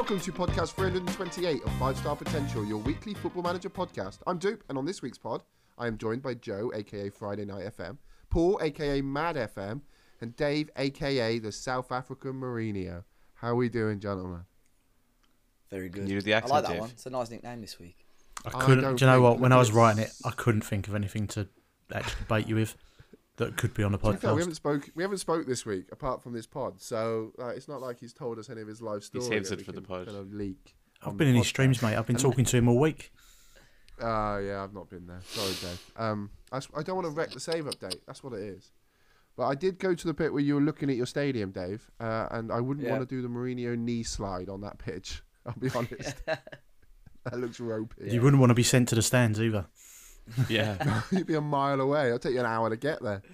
Welcome to podcast 328 of 5 Star Potential, your weekly Football Manager podcast. I'm Dupe, and on this week's pod, I am joined by Joe, aka Friday Night FM, Paul, aka Mad FM, and Dave, aka the South African Mourinho. How are we doing, gentlemen? Very good. Can you do the accent, I like that Dave? one. It's a nice nickname this week. I couldn't. don't Do you know think what? When I was it's- writing it, I couldn't think of anything to actually bait you with that could be on a To be fair, podcast. we haven't spoke this week apart from this pod, so it's not like he's told us any of his life story. saves that it we for the can pod. kind of leak. I've been in his streams, mate. I've been talking to him all week. Yeah, I've not been there. Sorry, Dave. I don't want to wreck the save update. That's what it is. But I did go to the bit where you were looking at your stadium, Dave, and I wouldn't want to do the Mourinho knee slide on that pitch. I'll be honest. That looks ropey. You wouldn't want to be sent to the stands either. Yeah. You'd be a mile away. It'll take you an hour to get there.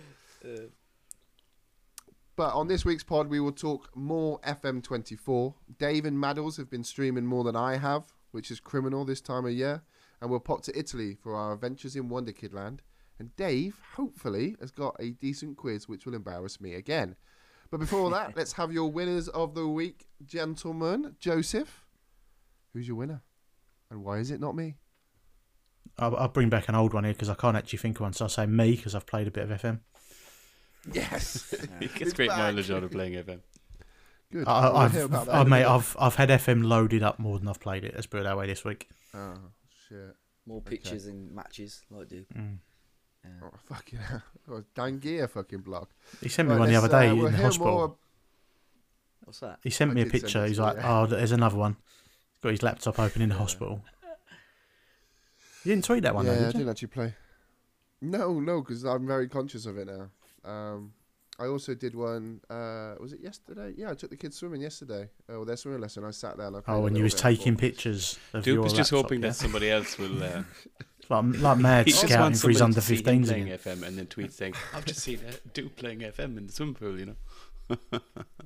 But on this week's pod, we will talk more FM24. Dave and Maddles have been streaming more than I have, which is criminal this time of year. And we'll pop to Italy for our adventures in Wonder Kid Land. And Dave, hopefully, has got a decent quiz, which will embarrass me again. But before that, let's have your winners of the week, gentlemen. Joseph, who's your winner? And why is it not me? I'll bring back an old one here because I can't actually think of one. So I'll say me because I've played a bit of FM. Yes. He gets It's great back. mileage out of playing FM. Good. I've hear about that in a mate, minute. I've had FM loaded up more than I've played it. Let's put it that way this week. Oh, shit. More pictures and matches, like do. Oh, fucking hell. Oh, Dan Gear fucking block. He sent me Right, one the let's, other day we'll in the hear hospital. more- What's that? He sent me I a did send picture. it He's to like, you. "Oh, there's another one." He's got his laptop open in the hospital. You didn't tweet that one, yeah, though, I did you? didn't actually play. No, because I'm very conscious of it now. I also did one. Was it yesterday? Yeah, I took the kids swimming yesterday. Oh, their swimming lesson. I sat there and I played Oh, a and you little was bit of taking football. pictures of Dupe your is just laptop, hoping yeah? that somebody else will. like mad He just scouting wants for his somebody under to see him 15s playing again. FM and then tweet saying, "I've just seen Dupe playing FM in the swimming pool." You know.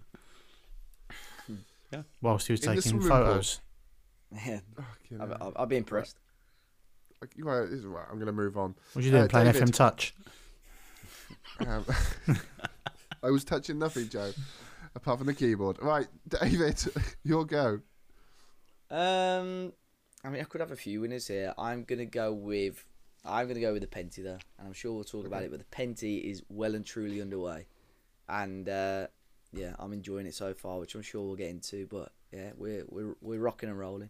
Whilst he was In the taking swimming pool. photos. Yeah, Fucking hell. I'll be impressed. Right, this is right. I'm going to move on. What you doing? Playing David. FM Touch? Um, I was touching nothing, Joe, apart from the keyboard. Right, David, your go. I mean, I could have a few winners here. I'm gonna go with the Penty though, and I'm sure we'll talk about it. But the Penty is well and truly underway, and yeah, I'm enjoying it so far, which I'm sure we'll get into. But yeah, we're rocking and rolling.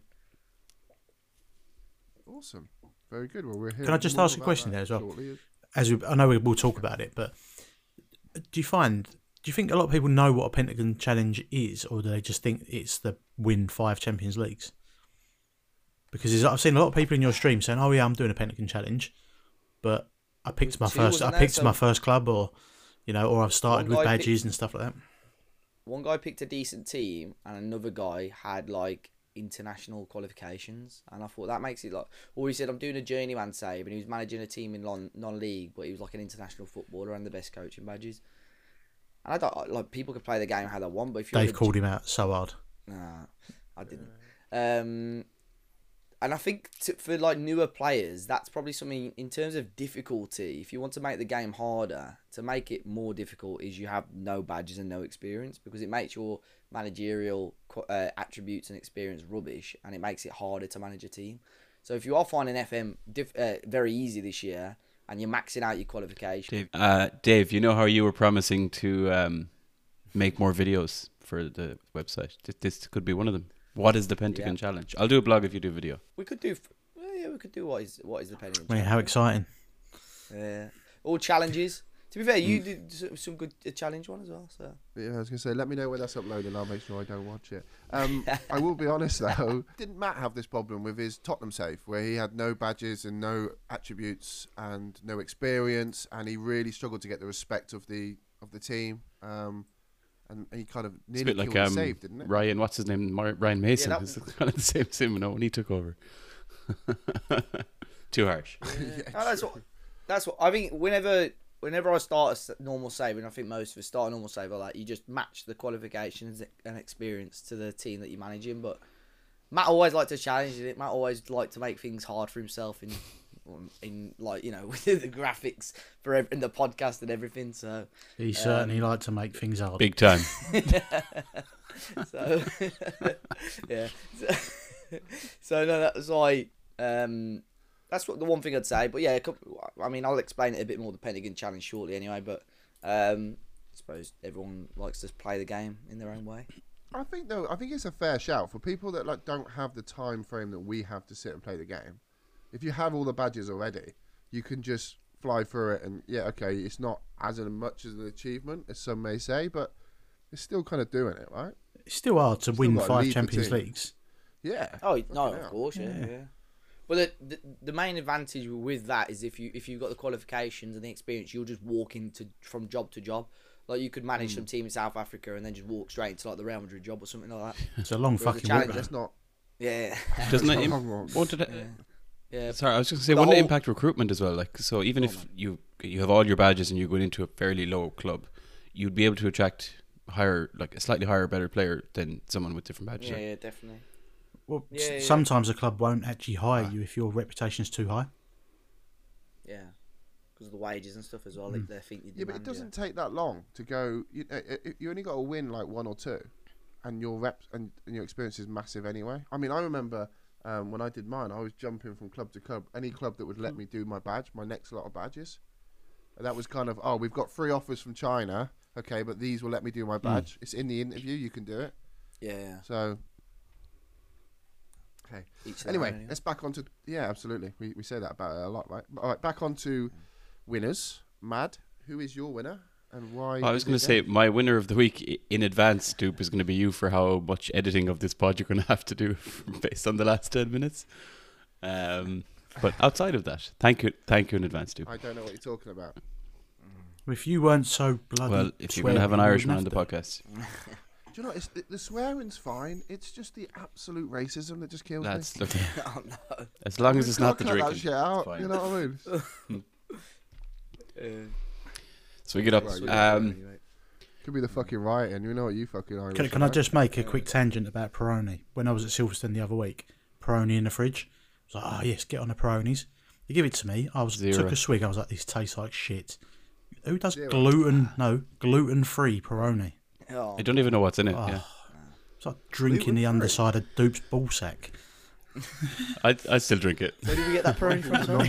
Awesome. Very good. Well, we're here. Can I just more ask a about question that there as well? shortly. I know we'll talk about it, but do you think a lot of people know what a Pentagon Challenge is, or do they just think it's the win 5 Champions Leagues? Because I've seen a lot of people in your stream saying, "Oh yeah, I'm doing a Pentagon Challenge," but I picked my Two, first. I wasn't picked there? my So- first club, or or I've started One with guy badges and stuff like that. One guy picked a decent team, and another guy had like international qualifications, and I thought that makes it like. Or he said, "I'm doing a journeyman save," and he was managing a team in non-league, but he was like an international footballer and the best coaching badges. And I don't like people can play the game how they want, but if you're Dave called him out so hard. nah, I didn't. And I think for like newer players, that's probably something in terms of difficulty. If you want to make the game harder, to make it more difficult, is you have no badges and no experience, because it makes your managerial attributes and experience rubbish, and it makes it harder to manage a team. So if you are finding FM very easy this year, and you're maxing out your qualification, Dave, you know how you were promising to make more videos for the website. This could be one of them. What is the Pentagon Challenge? I'll do a blog if you do a video. we could do. We could do what is the Pentagon? I mean, how exciting! Yeah, all challenges. To be fair, you did some good challenge one as well. So Yeah, I was going to say, let me know when that's uploaded and I'll make sure I don't watch it. I will be honest, though. Didn't Matt have this problem with his Tottenham save, where he had no badges and no attributes and no experience, and he really struggled to get the respect of the team, and he kind of It's a nearly bit killed like the save, didn't it? Ryan, what's his name? Ryan Mason. that- It's kind of the same sim when he took over. Too harsh. No, that's what I think. Whenever I start a normal save, and I think most of us start a normal save, like you just match the qualifications and experience to the team that you're managing. But Matt always liked to challenge it. Matt always liked to make things hard for himself in like with the graphics and the podcast and everything. So He certainly liked to make things hard. Big time. So yeah. So no, that was like that's what the one thing I'd say. But yeah, I mean, I'll explain it a bit more, the Pentagon Challenge, shortly anyway. But I suppose everyone likes to play the game in their own way. I think it's a fair shout for people that like don't have the time frame that we have to sit and play the game. If you have all the badges already, you can just fly through it, and yeah, okay, it's not as much as an achievement as some may say, but it's still kind of doing it, right? It's still hard to win gotta 5 lead the Champions team. Leagues. Yeah. Oh no, Fucking of hell. course, yeah. But the main advantage with that is if you've got the qualifications and the experience, you'll just walk into from job to job. Like you could manage some team in South Africa and then just walk straight into like the Real Madrid job or something like that. It's a long Whereas the fucking challenge- walk. That's not. Yeah, Doesn't it? Wrong, wrong. Won't it? yeah. Sorry, I was just gonna say, The wouldn't it whole- impact recruitment as well? Like, so even if you have all your badges and you're going into a fairly low club, you'd be able to attract a slightly higher, better player than someone with different badges. Yeah, right? yeah, definitely. Well, Yeah, yeah. sometimes a club won't actually hire you if your reputation's too high. Yeah, because of the wages and stuff as well. They think you Yeah, but it doesn't take that long to go. You only got to win like 1 or 2, and your reps and your experience is massive anyway. I mean, I remember when I did mine, I was jumping from club to club. Any club that would let me do my badge, my next lot of badges. And that was kind of, we've got 3 offers from China. Okay, but these will let me do my badge. It's in the interview. You can do it. Yeah. So. Okay. Anyway, let's back on to absolutely. We say that about it a lot, right? All right, back on to winners. Mad, who is your winner and why? I was going to say my winner of the week in advance, Stoop, is going to be you for how much editing of this pod you're going to have to do based on the last 10 minutes. But outside of that, thank you in advance, Stoop. I don't know what you're talking about. If you weren't so bloody Well, if you're going to have an sweary, you Irishman on wouldn't the have to. podcast, Do you know the swearing's fine? It's just the absolute racism that just kills that's me. look, Oh no. as long as We've it's got not to the cut that drinking. shit out, it's fine. you know what I mean? So we get up. Right, Could be the fucking rioting. You know what you fucking Irish. Can I right? just make a quick tangent about Peroni? When I was at Silverstone the other week, Peroni in the fridge. I was like, oh yes, get on the Peronis. They give it to me. I Zero. took a swig. I was like, this tastes like shit. Who does Zero. gluten-free Peroni? Oh, I don't even know what's in it. Oh. Yeah, It's like drinking the Gluten-free? underside of Dupe's ballsack. I still drink it. where did we get that Peroni from? sorry?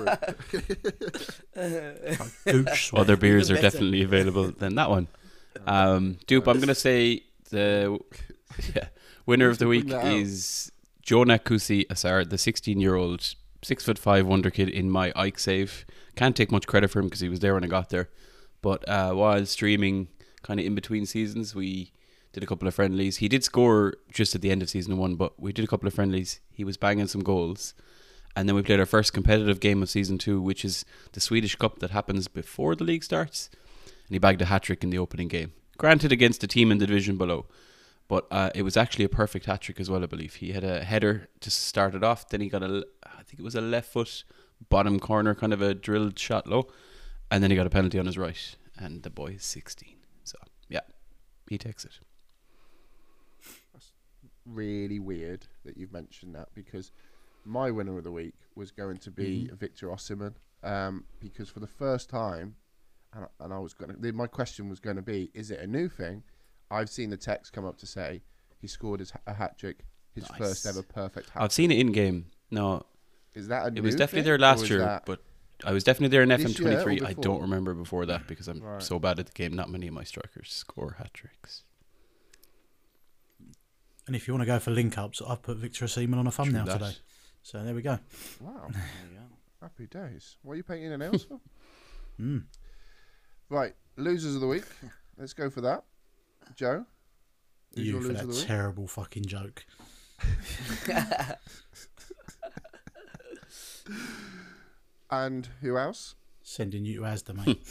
Gooch Other beers are better. definitely available than that one. Dupe, I'm gonna say the winner of the week Bring that out. is Jonah Kusi Asar, the 16-year-old 6'5" wonder kid in my Ike save. Can't take much credit for him because he was there when I got there. But while streaming, kind of in between seasons, we did a couple of friendlies. He did score just at the end of season 1, but we did a couple of friendlies. He was banging some goals. And then we played our first competitive game of season 2, which is the Swedish Cup that happens before the league starts. And he bagged a hat-trick in the opening game. Granted, against a team in the division below. But it was actually a perfect hat-trick as well, I believe. He had a header to start it off. Then he got I think it was a left foot bottom corner, kind of a drilled shot low. And then he got a penalty on his right. And the boy is 16. So, yeah, he takes it. Really weird that you've mentioned that because my winner of the week was going to be Victor Osimhen because for the first time, and I was my question was going to be, is it a new thing? I've seen the text come up to say he scored a hat trick, his Nice. first ever perfect hat. I've seen it in game. No, Is that a it new was definitely thing, there or last is year, that- but I was definitely there in This year or FM23. I before? don't remember before that because I'm Right. so bad at the game. Not many of my strikers score hat tricks. And if you want to go for link-ups, I've put Victor Osimhen on a thumbnail that. today. So there we go. Wow, happy days. What are you painting your nails for? Mm. Right, losers of the week. Let's go for that. Joe, who's You your for loser of that the week? terrible fucking joke. And who else? Sending you to Asda, mate.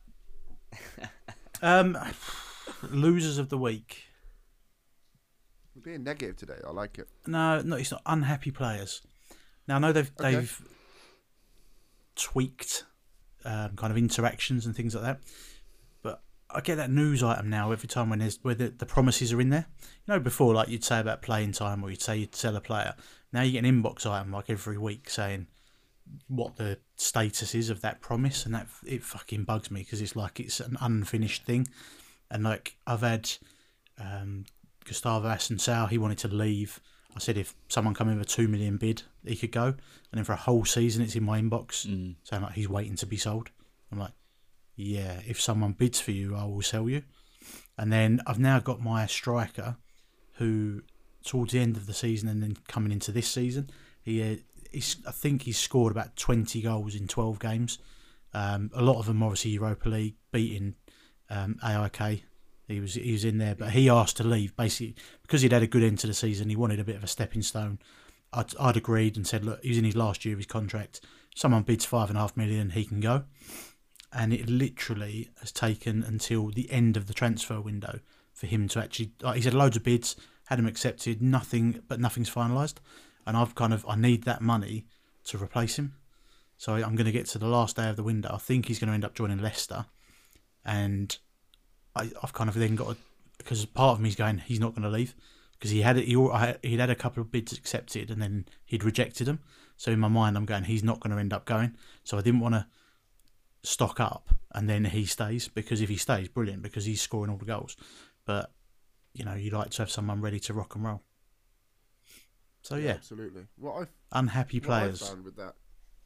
Losers of the week. You're being negative today. I like it. No, it's not unhappy players. Now I know they've tweaked kind of interactions and things like that, but I get that news item now every time where the promises are in there. You know, before like you'd say about playing time or you'd say you'd sell a player. Now you get an inbox item like every week saying what the status is of that promise, and that it fucking bugs me because it's like it's an unfinished thing. And like I've had Gustavo Assunção, he wanted to leave. I said if someone come in with a 2 million bid, he could go. And then for a whole season, it's in my inbox saying like he's waiting to be sold. I'm like, yeah, if someone bids for you, I will sell you. And then I've now got my striker, who towards the end of the season and then coming into this season, I think he's scored about 20 goals in 12 games. A lot of them obviously Europa League, beating AIK. He was in there, but he asked to leave basically because he'd had a good end to the season. He wanted a bit of a stepping stone. I'd agreed and said, look, he's in his last year of his contract. Someone bids 5.5 million, he can go. And it literally has taken until the end of the transfer window for him to actually. He's had loads of bids, had them accepted, nothing's finalised. And I need that money to replace him. So I'm going to get to the last day of the window. I think he's going to end up joining Leicester, and I've kind of then got to, because part of me is going, he's not going to leave because he'd had a couple of bids accepted and then he'd rejected them. So in my mind, I'm going, he's not going to end up going. So I didn't want to stock up and then he stays, because if he stays, brilliant, because he's scoring all the goals. But you like to have someone ready to rock and roll. So yeah, absolutely. Unhappy players. What I found with that,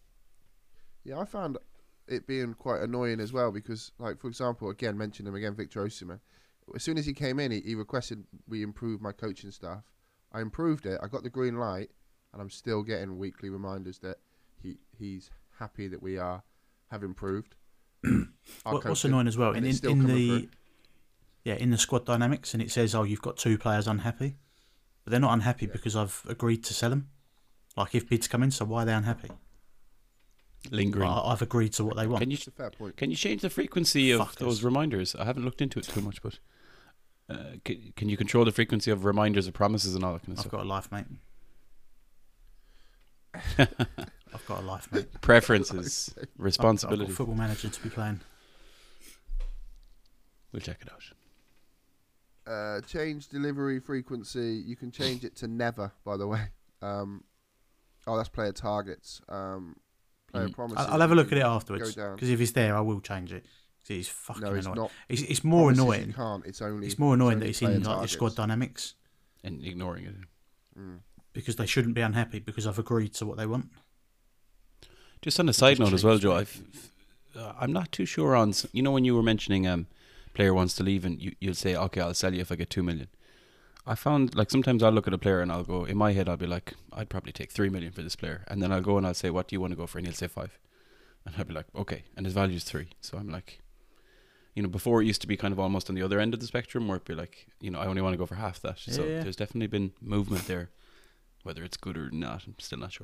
I found it being quite annoying as well because, like, for example, again, mention him again, Victor Osimhen. As soon as he came in, he requested we improve my coaching staff. I improved it. I got the green light, and I'm still getting weekly reminders that he's happy that we have improved. What's annoying as well, in the squad dynamics, and it says, oh, you've got 2 players unhappy, but they're not unhappy because I've agreed to sell them. Like, if bids come in, so why are they unhappy? Lingering. I've agreed to what they want. It's a fair point. Can you change the frequency of those reminders? I haven't looked into it too much, but can you control the frequency of reminders of promises and all that kind of stuff? I've got a life, mate. I've got a life, mate. Preferences, responsibility. I've got Football Manager to be playing. We'll check it out. Change delivery frequency. You can change it to never, by the way. That's player targets. Player promises. I'll have a look at it afterwards, because if it's there, I will change it. It's fucking annoying. Not. It's more annoying. You can't. It's more annoying that it's in like your squad dynamics and ignoring it. Because they shouldn't be unhappy because I've agreed to what they want. Just on a side note as well, Joe, I'm not too sure on. When you were mentioning player wants to leave and you'll say, okay, I'll sell you if I get 2 million. I found, like, sometimes I'll look at a player and I'll go, in my head I'll be like, I'd probably take 3 million for this player, and then I'll go and I'll say, what do you want to go for? And he'll say 5, and I'll be like, okay, and his value is 3. So I'm like, before it used to be kind of almost on the other end of the spectrum where it'd be like, I only want to go for half that. So there's definitely been movement there. Whether it's good or not, I'm still not sure.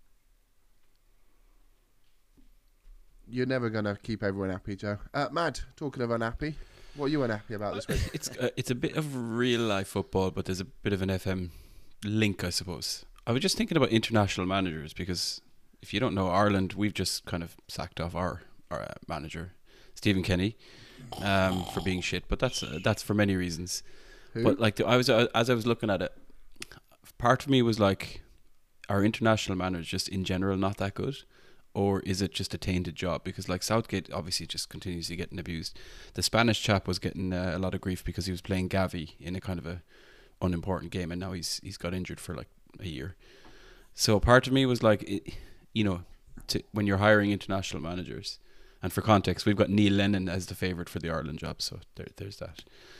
You're never going to keep everyone happy, Joe. Mad, talking of unhappy, what are you unhappy about this week? It's a bit of real life football, but there's a bit of an FM link, I suppose. I was just thinking about international managers, because if you don't know, Ireland, we've just kind of sacked off our manager, Stephen Kenny, for being shit. But that's for many reasons. Who? But like, as I was looking at it, part of me was like, are international managers just in general not that good? Or is it just a tainted job? Because like Southgate obviously just continuously getting abused. The Spanish chap was getting a lot of grief because he was playing Gavi in a kind of a unimportant game, and now he's got injured for like a year. So part of me was like, when you're hiring international managers, and for context, we've got Neil Lennon as the favourite for the Ireland job, so there's that.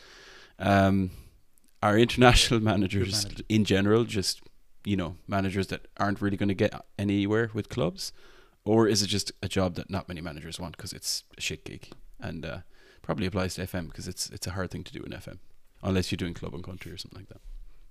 Are international managers in general just, managers that aren't really going to get anywhere with clubs? Or is it just a job that not many managers want because it's a shit gig? And probably applies to FM because it's a hard thing to do in FM, unless you're doing club and country or something like that.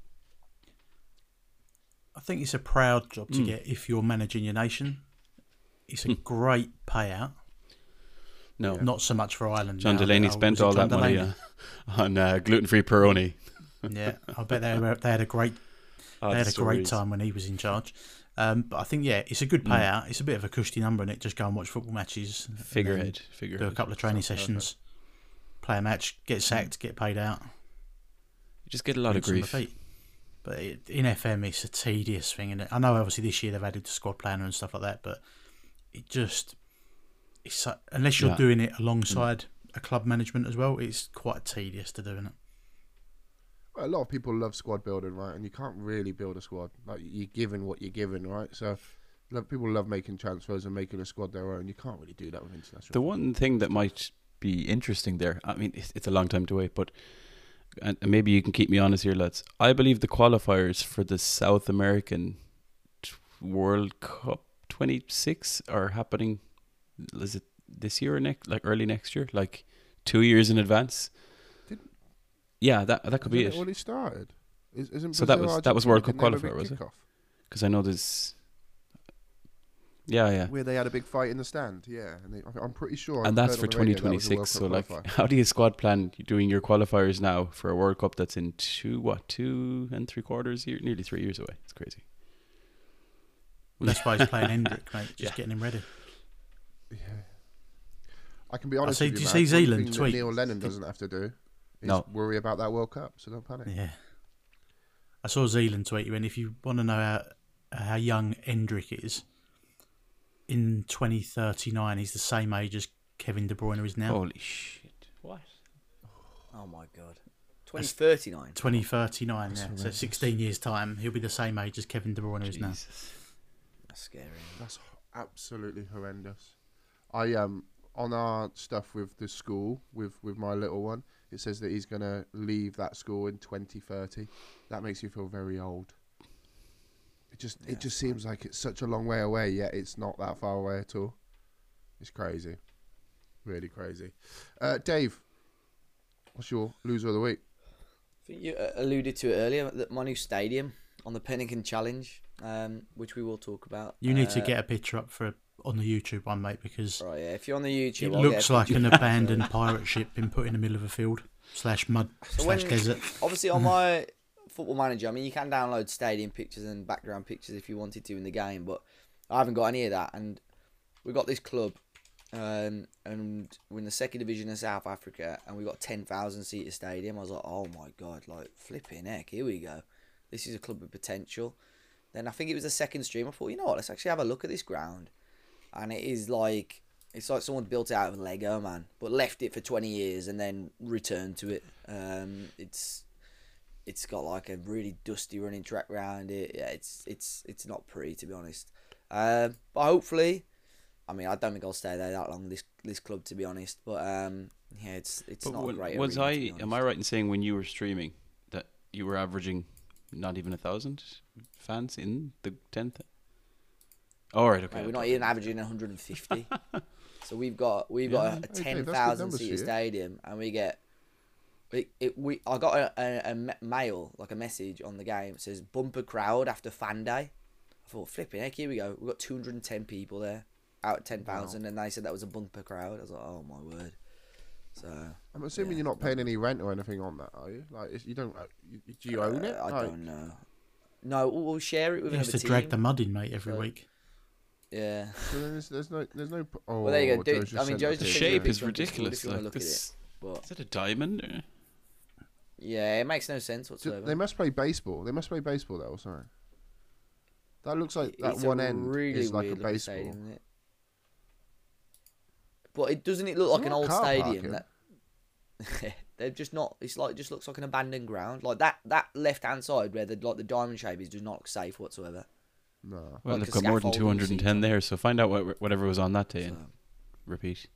I think it's a proud job to get if you're managing your nation. It's a great payout. No, not so much for Ireland. John Delaney spent all that money on gluten-free Peroni. Yeah, I bet they had a great great time when he was in charge. But I think it's a good payout. It's a bit of a cushy number, and just go and watch football matches. Figurehead. Do a couple of training sessions, play a match, get sacked, get paid out. You just get a lot of grief. But in FM, it's a tedious thing, and I know obviously this year they've added the squad planner and stuff like that, but it's unless you're doing it alongside a club management as well, it's quite tedious to do, isn't it? Well, a lot of people love squad building, right? And you can't really build a squad. Like, you're given what you're given, right? So people love making transfers and making a squad their own. You can't really do that with international. The one thing that might be interesting there, I mean, it's a long time to wait, but and maybe you can keep me honest here, lads. I believe the qualifiers for the South American World Cup 26 are happening. Is it this year or next? Like early next year, like 2 years in advance. Yeah, that could be it. Already started. Isn't So Brazil, that was World Cup Argentina, didn't they qualifier, have a big was it? kickoff? Because I know there's. Yeah. Where they had a big fight in the stand, yeah. And I'm pretty sure. And I've that's heard for on the radio that was a 2026. World So, Cup like, qualifier. how do you squad plan doing your qualifiers now for a World Cup that's in 2 3/4 years, nearly 3 years away? It's crazy. That's why he's playing Hendrick, mate. Just getting him ready. Yeah. I can be honest see- with do you, you Matt, see one Zealand thing that tweet? Neil Lennon doesn't have to do is No. worry about that World Cup, so don't panic. Yeah. I saw Zealand tweet you, and if you want to know how young Hendrick is, in 2039, he's the same age as Kevin De Bruyne is now. Holy shit! What? Oh my god. 2039. 2039, yeah. So 16 years' time, he'll be the same age as Kevin De Bruyne is now. Jesus. That's scary. That's absolutely horrendous. I on our stuff with the school with my little one, it says that he's gonna leave that school in 2030. That makes you feel very old. It just seems like it's such a long way away, yet it's not that far away at all. It's crazy, really crazy. Dave, what's your loser of the week? I think you alluded to it earlier, that my new stadium on the Pennington Challenge, which we will talk about. You need to get a picture up on the YouTube one, mate, because Right, yeah. If you're on the YouTube, it I'll get looks a like picture. an abandoned pirate ship been put in the middle of a field / mud So when- / desert. Obviously, on my Football Manager, I mean, you can download stadium pictures and background pictures if you wanted to in the game, but I haven't got any of that. And we've got this club, and we're in the second division of South Africa, and we've got 10,000 seater stadium. I was like, oh my god, like flipping heck, here we go. This is a club with potential. Then I think it was the second stream. I thought, you know what, let's actually have a look at this ground, and it's like someone built it out of Lego, man, but left it for 20 years and then returned to it. It's got like a really dusty running track around it. Yeah, it's not pretty, to be honest. But hopefully, I mean, I don't think I'll stay there that long. This club, to be honest. But yeah, it's not a great. Was arena, to be am I honest. right in saying when you were streaming that you were averaging not even 1,000 fans in the 10th? Oh, right, okay. Mate, we're not even averaging 150. So we've got a Dave, that's good 10,000 numbers seater for you. stadium, and we get. I got a mail, like a message on the game. It says bumper crowd after fan day. I thought, flipping heck, here we go. We've got 210 people there out of 10,000, and they said that was a bumper crowd. I was like, oh my word. So I'm assuming yeah, you're not paying any rent or anything on that, are you? Like, you don't. Do you own it? I Like, don't know. No, we'll share it with He has another to team. drag the mud in, mate, every So- week. Yeah. so there's no. Oh, Well, there you go. Joe's just sent Joe's that The just picture. shape picture is on Discord ridiculous. if you wanna Like look at this, But is it a diamond? Or? yeah, it makes no sense Do- whatsoever. They must play baseball. They must play baseball though. Sorry. That looks like that It's one a end really is like a weird looking baseball. stadium, isn't it? But it doesn't it look like It's an not old car stadium parking. that they're just not. It's like it just looks like an abandoned ground. Like that left hand side where the diamond shape is does not look safe whatsoever. No. Well, Like they've a got more than scaffolding seat 210 on there, so find out whatever was on that day So, and repeat.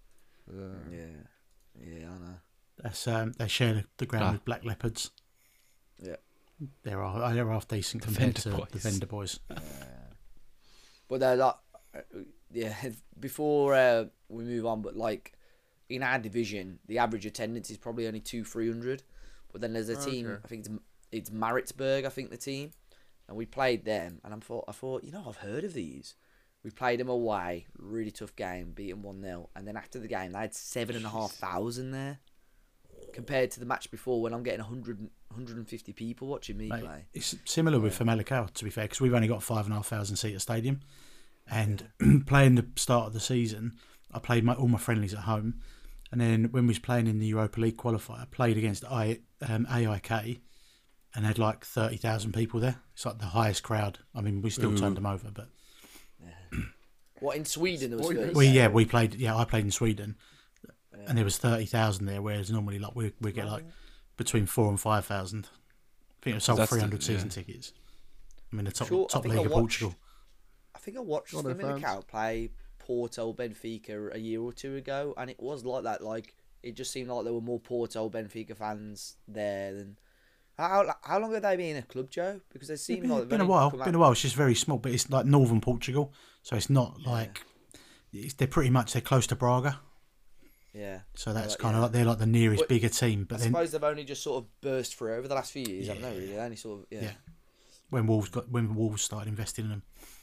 yeah, I know. That's they share the ground Ah. with Black Leopards. Yeah. They're half decent compared Vendor to Boys. the Vendor Boys. But they're like, yeah. Before we move on, but like in our division, the average attendance is probably only 200-300. But then there's a team. Okay. I think it's Maritzburg. I think the team, and we played them. And I thought, you know, I've heard of these. We played them away, really tough game, beat them 1-0. And then after the game, they had 7,500 there, compared to the match before when I'm getting 150 people watching me Mate, play. it's similar with Famalicão, to be fair, because we've only got 5,500 seater stadium. And playing the start of the season, I played all my friendlies at home. And then when we was playing in the Europa League qualifier, I played against AIK and had like 30,000 people there. It's like the highest crowd. I mean, we still turned them over, but What, in Sweden there was What are you 30? I played in Sweden, and there was 30,000 there, whereas normally like we get like between 4,000 and 5,000. think it sold That's the- 300 season yeah. tickets. I mean, the top Sure, I top think league I of watched- Portugal. I think I watched Go on then, Dominic fans. play Porto Benfica a year or two ago, and it was like that. Like it just seemed like there were more Porto Benfica fans there than. How long have they been in a club, Joe? Because they seem like they've Been a only while. come Been out- a while. It's just very small, but it's like northern Portugal, so it's not Yeah. like they're pretty much they're close to Braga. Yeah. So that's Like, kind yeah. of like they're like the nearest But bigger team. But I then suppose they've only just sort of burst through over the last few years, haven't they? Really, they only sort of Yeah. when Wolves started investing in them.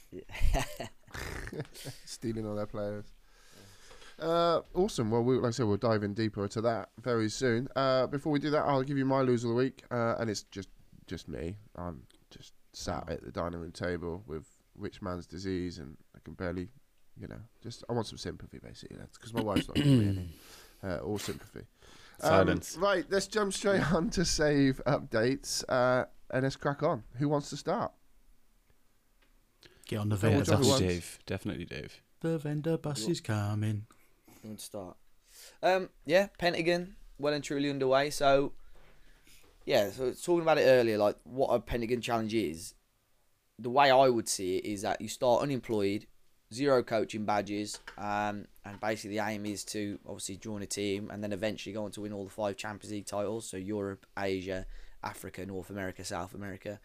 Stealing all their players. Awesome. Well, like I said, we'll dive in deeper into that very soon. Before we do that, I'll give you my loser of the week, and it's just me. I'm just sat at the dining room table with rich man's disease, and I can barely, I want some sympathy, basically. That's because my wife's not giving me any or sympathy. Silence. Right, let's jump straight on to save updates, and let's crack on. Who wants to start? Get on the Oh, vendor John, bus. who wants? Definitely Dave. The vendor bus is coming. Good start. Yeah, Pentagon well and truly underway. So, yeah, so talking about it earlier, like what a Pentagon challenge is. The way I would see it is that you start unemployed, 0 coaching badges, and basically the aim is to obviously join a team and then eventually go on to win all the 5 Champions League titles. So Europe, Asia, Africa, North America, South America.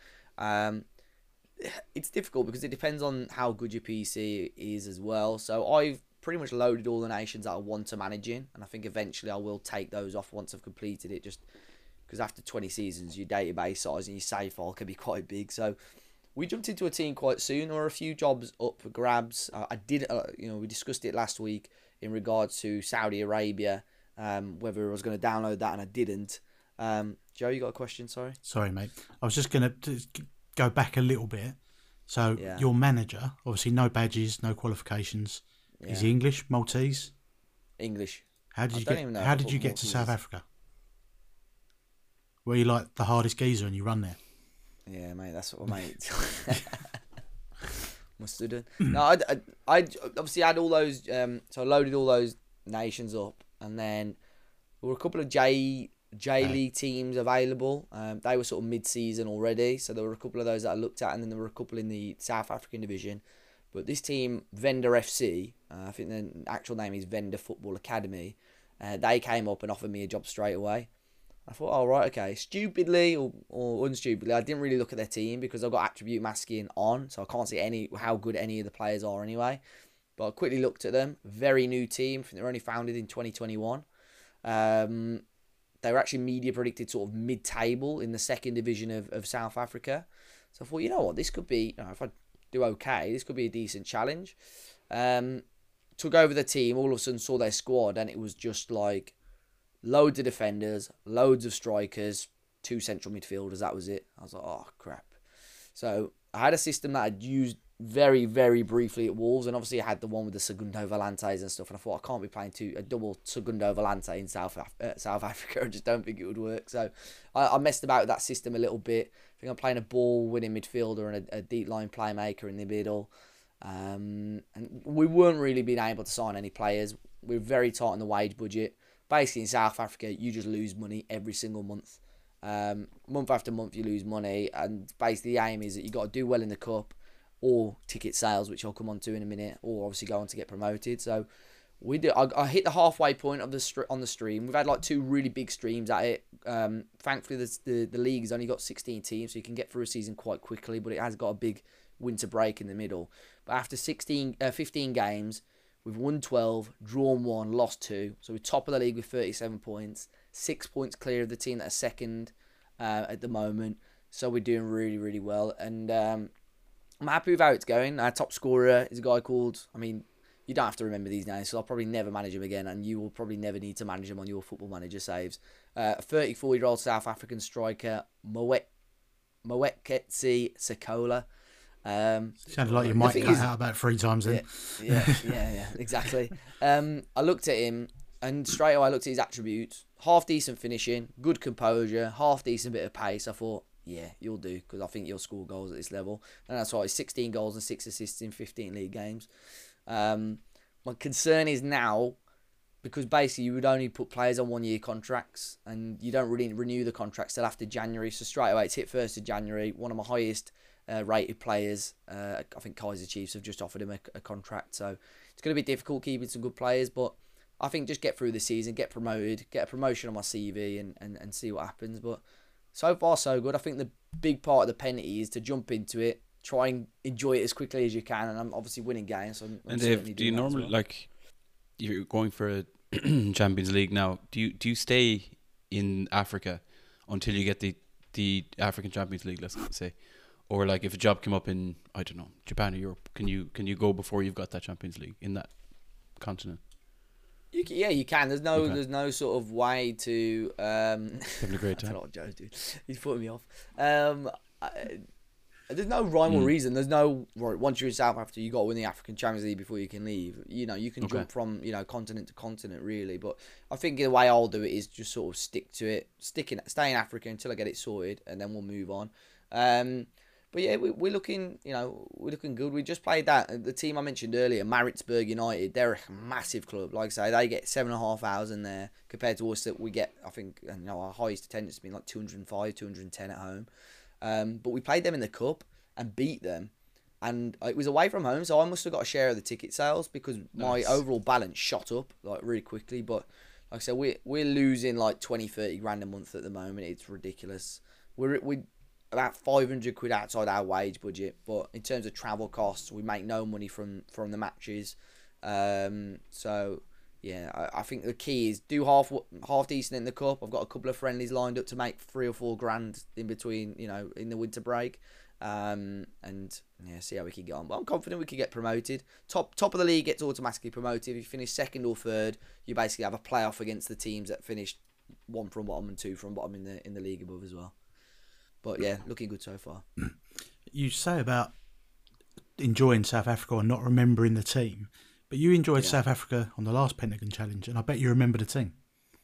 It's difficult because it depends on how good your PC is as well. So I've pretty much loaded all the nations that I want to manage in, and I think eventually I will take those off once I've completed it, just because after 20 seasons your database size and your save file can be quite big. So we jumped into a team quite soon. There were a few jobs up for grabs. We discussed it last week in regards to Saudi Arabia, whether I was going to download that, and I didn't. Joe, you got a question? Sorry. Sorry, mate. I was just going to go back a little bit. So Yeah. your manager, obviously no badges, no qualifications. Yeah. Is he English, Maltese? English. How I did you don't get? even know How if I did put you get to Maltese. South Africa? Were you like the hardest geezer and you run there? Yeah, mate, that's what I made. Must have done. No, I obviously had all those. So I loaded all those nations up, and then there were a couple of J League teams available. They were sort of mid-season already, so there were a couple of those that I looked at, and then there were a couple in the South African division. But this team, Vendor FC, I think the actual name is Vendor Football Academy. They came up and offered me a job straight away. I thought, oh, right, okay. Stupidly or unstupidly, I didn't really look at their team because I've got attribute masking on, so I can't see how good any of the players are anyway. But I quickly looked at them. Very new team. I think they were only founded in 2021. They were actually media predicted sort of mid-table in the second division of South Africa. So I thought, you know what, this could be, if I do okay, this could be a decent challenge. Took over the team, all of a sudden saw their squad, and it was just like loads of defenders, loads of strikers, 2 central midfielders, that was it. I was like, oh, crap. So I had a system that I'd used very, very briefly at Wolves, and obviously I had the one with the Segundo Volantes and stuff, and I thought I can't be playing a double Segundo Volante in South Africa. I just don't think it would work. So I messed about with that system a little bit. I think I'm playing a ball-winning midfielder and a deep line playmaker in the middle. And we weren't really being able to sign any players. We were very tight on the wage budget. Basically in South Africa, you just lose money every single month. Month after month, you lose money, and basically the aim is that you got to do well in the cup, or ticket sales, which I'll come on to in a minute, or obviously go on to get promoted. So we do. I hit the halfway point of on the stream. We've had like 2 really big streams at it. Thankfully, the league's only got 16 teams, so you can get through a season quite quickly, but it has got a big winter break in the middle. But after 15 games, we've won 12, drawn 1, lost 2. So we're top of the league with 37 points, 6 points clear of the team that are second at the moment. So we're doing really, really well. And I'm happy with how it's going. Our top scorer is a guy called, you don't have to remember these names, so I'll probably never manage him again, and you will probably never need to manage him on your Football Manager saves. A 34-year-old South African striker, Moeketsi Sekola. Sounded like you might cut out about 3 times then. Yeah, exactly. I looked at him, and straight away I looked at his attributes. Half decent finishing, good composure, half decent bit of pace. I thought, yeah, you'll do, because I think you'll score goals at this level. And that's why 16 goals and 6 assists in 15 league games. My concern is now, because basically you would only put players on 1 year contracts, and you don't really renew the contracts till after January. So straight away, it's hit 1st of January. One of my highest rated players, I think Kaiser Chiefs have just offered him a contract. So it's going to be difficult keeping some good players, but I think just get through the season, get promoted, get a promotion on my CV, and see what happens. But so far, so good. I think the big part of the penalty is to jump into it, try and enjoy it as quickly as you can, and I'm obviously winning games. So I'm And certainly Dave, do you doing that as normally well. like you're going for a Champions League now? Do you stay in Africa until you get the African Champions League? Let's say, or like if a job came up in, I don't know, Japan or Europe, can you go before you've got that Champions League in that continent? Yeah, you can. There's no sort of way to. Having a great I time. don't know what Joe's doing. He's putting me off. There's no rhyme or reason. There's no right. Once you're in South Africa, you got to win the African Champions League before you can leave. You know, you can jump from continent to continent really. But I think the way I'll do it is just sort of stick to it, stay in Africa until I get it sorted, and then we'll move on. But yeah, we're looking good. We just played the team I mentioned earlier, Maritzburg United. They're a massive club. Like I say, they get 7,500 there compared to us that we get. I think our highest attendance has been like 205, 210 at home. But we played them in the cup and beat them, and it was away from home, so I must have got a share of the ticket sales because my overall balance shot up like really quickly. But like I said, we're losing like 20-30 grand a month at the moment. It's ridiculous. We about 500 quid outside our wage budget, but in terms of travel costs, we make no money from the matches. So yeah, I think the key is do half decent in the cup. I've got a couple of friendlies lined up to make 3 or 4 grand in between, in the winter break, and yeah, see how we can get on. But I'm confident we can get promoted. Top of the league gets automatically promoted. If you finish 2nd or 3rd, you basically have a playoff against the teams that finished 1 from bottom and 2 from bottom in the league above as well. But yeah, looking good so far. You say about enjoying South Africa and not remembering the team, but you enjoyed South Africa on the last Pentagon Challenge, and I bet you remember the team.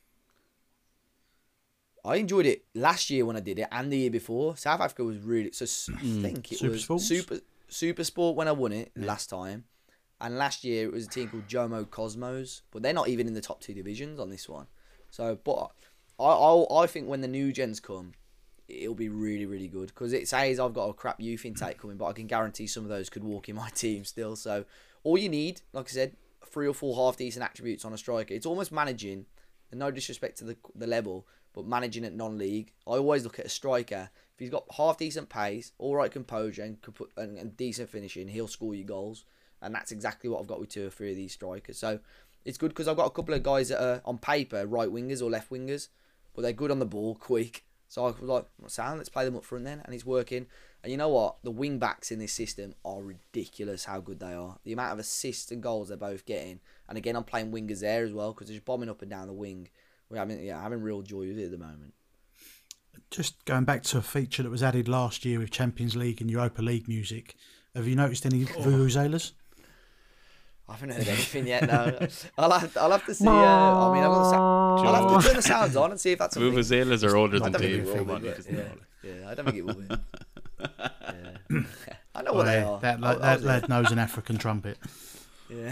I enjoyed it last year when I did it, and the year before. South Africa was really I think it was Super Sport when I won it last time, and last year it was a team called Jomo Cosmos, but they're not even in the top 2 divisions on this one. So, but I think when the new gens come, it'll be really, really good because it says I've got a crap youth intake coming, but I can guarantee some of those could walk in my team still. So all you need, like I said, 3 or 4 half-decent attributes on a striker. It's almost managing, and no disrespect to the level, but managing at non-league. I always look at a striker. If he's got half-decent pace, all right composure, and decent finishing, he'll score you goals. And that's exactly what I've got with 2 or 3 of these strikers. So it's good because I've got a couple of guys that are, on paper, right wingers or left wingers, but they're good on the ball, quick. So I was like, let's play them up front then. And it's working. And you know what? The wing backs in this system are ridiculous how good they are. The amount of assists and goals they're both getting. And again, I'm playing wingers there as well because they're just bombing up and down the wing. We're having real joy with it at the moment. Just going back to a feature that was added last year with Champions League and Europa League music, have you noticed any vuvuzelas? I haven't heard anything yet. No, I'll have to see. I've got the sound. I'll have to turn the sounds on and see if that's something. Vuvuzelas are older than I don't think Dave. it will be, I don't think it will be. Yeah. I know what they are. That lad knows an African trumpet. Yeah.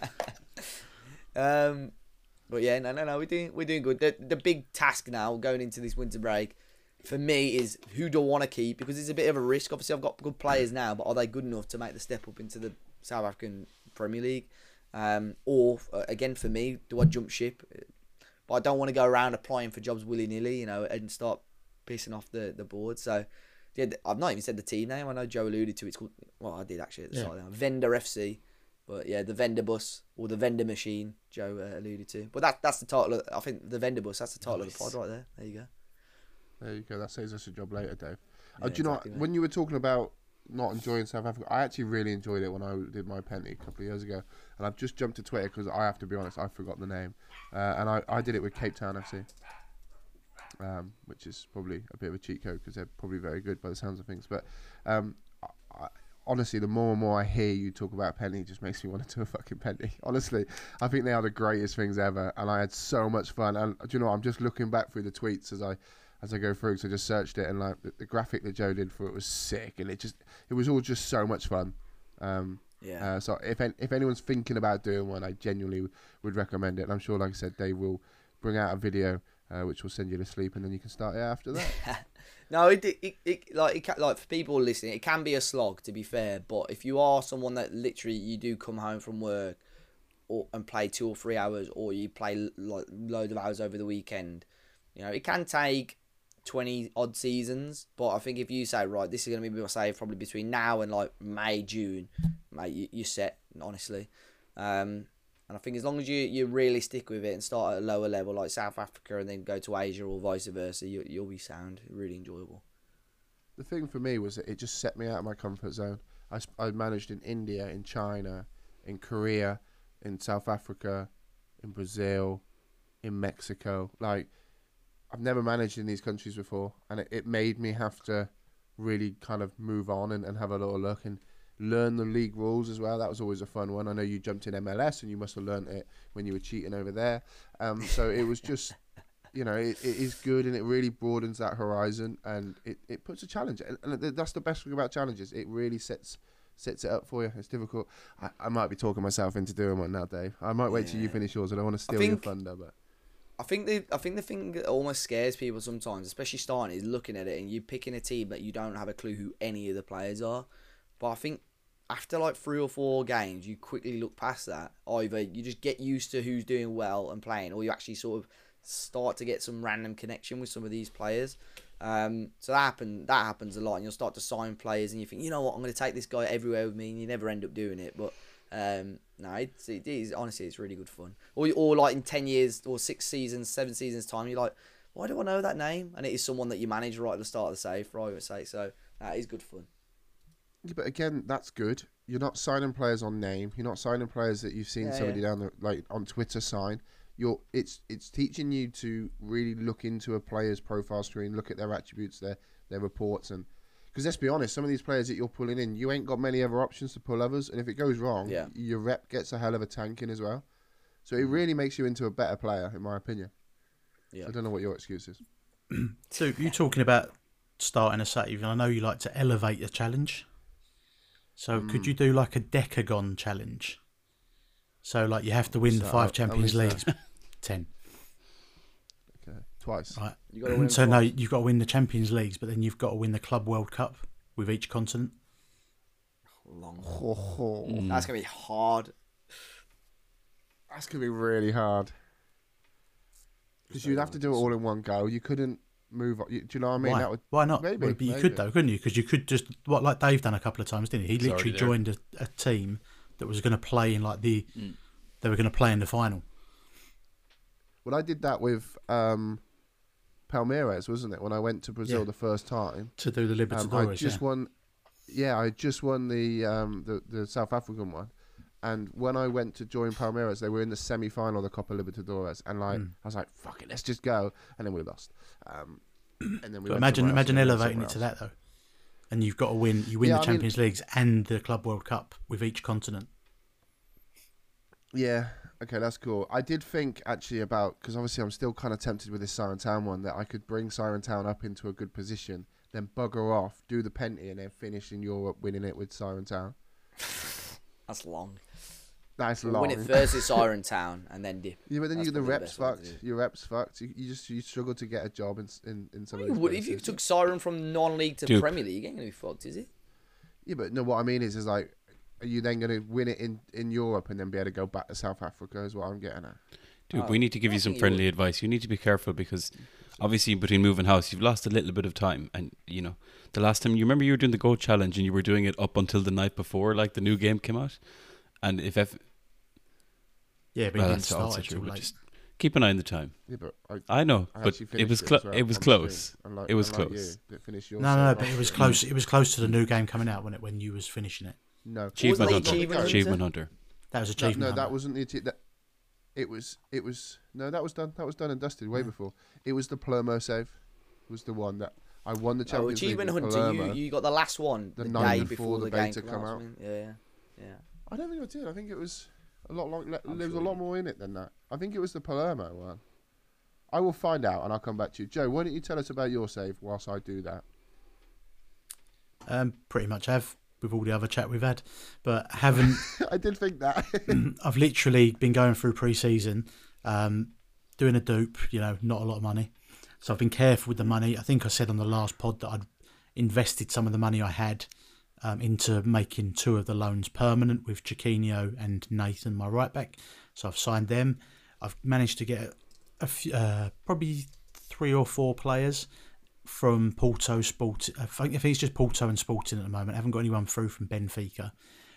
But yeah, no. We're doing good. The big task now going into this winter break for me is who do I want to keep, because it's a bit of a risk. Obviously, I've got good players now, but are they good enough to make the step up into the South African Premier League? Or again, for me, do I jump ship? But I don't want to go around applying for jobs willy-nilly, and start pissing off the board. So yeah, I've not even said the team name. I know Joe alluded to it. It's called, well, I did actually at the start. Vendor FC. But yeah, the vendor bus or the vendor machine, Joe alluded to. But that's the title. I think the vendor bus. That's the title of the pod right there. There you go. There you go. That saves us a job later, Dave. Yeah, Do you know exactly, when you were talking about not enjoying South Africa, I actually really enjoyed it when I did my penalty a couple of years ago. And I've just jumped to Twitter because I have to be honest, I forgot the name. And I did it with Cape Town FC, which is probably a bit of a cheat code because they're probably very good by the sounds of things. But honestly, the more and more I hear you talk about penalty, it just makes me want to do a fucking penalty. Honestly, I think they are the greatest things ever, and I had so much fun. And do you know what? I'm just looking back through the tweets as I go through, so I just searched it, and like the graphic that Joe did for it was sick, and it was all just so much fun. Yeah. So if anyone's thinking about doing one, I genuinely would recommend it. And I'm sure, like I said, Dave will bring out a video which will send you to sleep, and then you can start it after that. No, it can, like for people listening, it can be a slog, to be fair. But if you are someone that literally you do come home from work and play 2 or 3 hours, or you play like loads of hours over the weekend, you know, it can take 20 odd seasons. But I think if you say, right, this is going to be my save probably between now and like May, June, mate, you're set, honestly. And I think as long as you really stick with it and start at a lower level like South Africa and then go to Asia or vice versa, you'll be sound, really enjoyable. The thing for me was that it just set me out of my comfort zone. I managed in India, in China, in Korea, in South Africa, in Brazil, in Mexico. Like, I've never managed in these countries before, and it made me have to really kind of move on and have a little look and learn the league rules as well. That was always a fun one. I know you jumped in MLS and you must have learnt it when you were cheating over there. So it was just, you know, it is good, and it really broadens that horizon, and it puts a challenge. And that's the best thing about challenges. It really sets it up for you. It's difficult. I might be talking myself into doing one now, Dave. I might wait till you finish yours. I don't want to steal your thunder, but I think the thing that almost scares people sometimes, especially starting, is looking at it and you picking a team that you don't have a clue who any of the players are. But I think after like 3 or 4 games, you quickly look past that. Either you just get used to who's doing well and playing, or you actually sort of start to get some random connection with some of these players. So that happens a lot, and you'll start to sign players, and you think, you know what, I'm going to take this guy everywhere with me, and you never end up doing it. But no, it is honestly, it's really good fun. Or like in 10 years or 6 seasons, 7 seasons time, you're like, why do I know that name? And it is someone that you manage right at the start of the save, for argument's sake. So that is good fun. yeah, but again, that's good. You're not signing players on name. You're not signing players that you've seen somebody down the, like on Twitter sign. It's teaching you to really look into a player's profile screen, look at their attributes, their reports, and because let's be honest, some of these players that you're pulling in, you ain't got many other options to pull others, and if it goes wrong, your rep gets a hell of a tanking as well. So it really makes you into a better player, in my opinion. Yeah. I don't know what your excuse is. So you're talking about starting a save, and I know you like to elevate a challenge. So could you do like a decagon challenge? So like you have to win the 5 Champions Leagues. 10. Okay, twice. Right. You gotta win So twice. no, you've got to win the Champions Leagues, but then you've got to win the Club World Cup with each continent. Long. That's gonna be hard. That's gonna be really hard. Because you'd have to do it all in one go. You couldn't move. Do you know what I mean? Why? Why not? Maybe, Well, but you could though, couldn't you? Because you could just like Dave done a couple of times, didn't he? He literally joined a team that was going to play in like they were going to play in the final. Well, I did that with Palmeiras, wasn't it? When I went to Brazil the first time to do the Libertadores. I just won. Yeah, I just won the South African one. And when I went to join Palmeiras, they were in the semi-final of the Copa Libertadores, and like I was like, "Fuck it, let's just go," and then we lost. And then we but imagine elevating it to that though, and you've got to win. You win the Champions Leagues and the Club World Cup with each continent. Yeah, okay, that's cool. I did think actually about, because obviously I'm still kind of tempted with this Siren Town one, that I could bring Siren Town up into a good position, then bugger off, do the penalty, and then finish in Europe winning it with Siren Town. That's long. That's long. Win it first at Siren Town and then dip. Yeah, but then That's the probably reps best way to fucked. do it. Your reps fucked. You struggle to get a job in some of these If places. you took Siren from non-league to Premier League, you ain't gonna be fucked, is it? Yeah, but no, what I mean is like, are you then going to win it in Europe and then be able to go back to South Africa is what I'm getting at. Dude, we need to give you some friendly advice. You need to be careful because obviously between moving house, you've lost a little bit of time. And, you know, the last time, you remember you were doing the Go Challenge and you were doing it up until the night before, like the new game came out? And if... Yeah, but that's also true. But just keep an eye on the time. Yeah, but I know, but it was close. It was close. It was close. No, but it was close. It was close to the new game coming out when you was finishing it. No, Achievement Hunter. That was Achievement Hunter. No, that wasn't the. It was no, that was done. That was done and dusted way before. It was the Palermo save. Was the one that I won the Champions League. Achievement Hunter. Palermo, you got the last one the day before the game come out. Yeah. I don't think I did. I think it was a lot long. There was a lot more in it than that. I think it was the Palermo one. I will find out and I'll come back to you. Joe, why don't you tell us about your save whilst I do that? Pretty much have. with all the other chat we've had, but haven't. I did think that. I've literally been going through pre-season, doing a dupe, not a lot of money. So I've been careful with the money. I think I said on the last pod that I'd invested some of the money I had into making 2 of the loans permanent with Chiquinho and Nathan, my right back. So I've signed them. I've managed to get a few, probably 3 or 4 players from Porto, Sport. I think it's just Porto and Sporting at the moment. I haven't got anyone through from Benfica.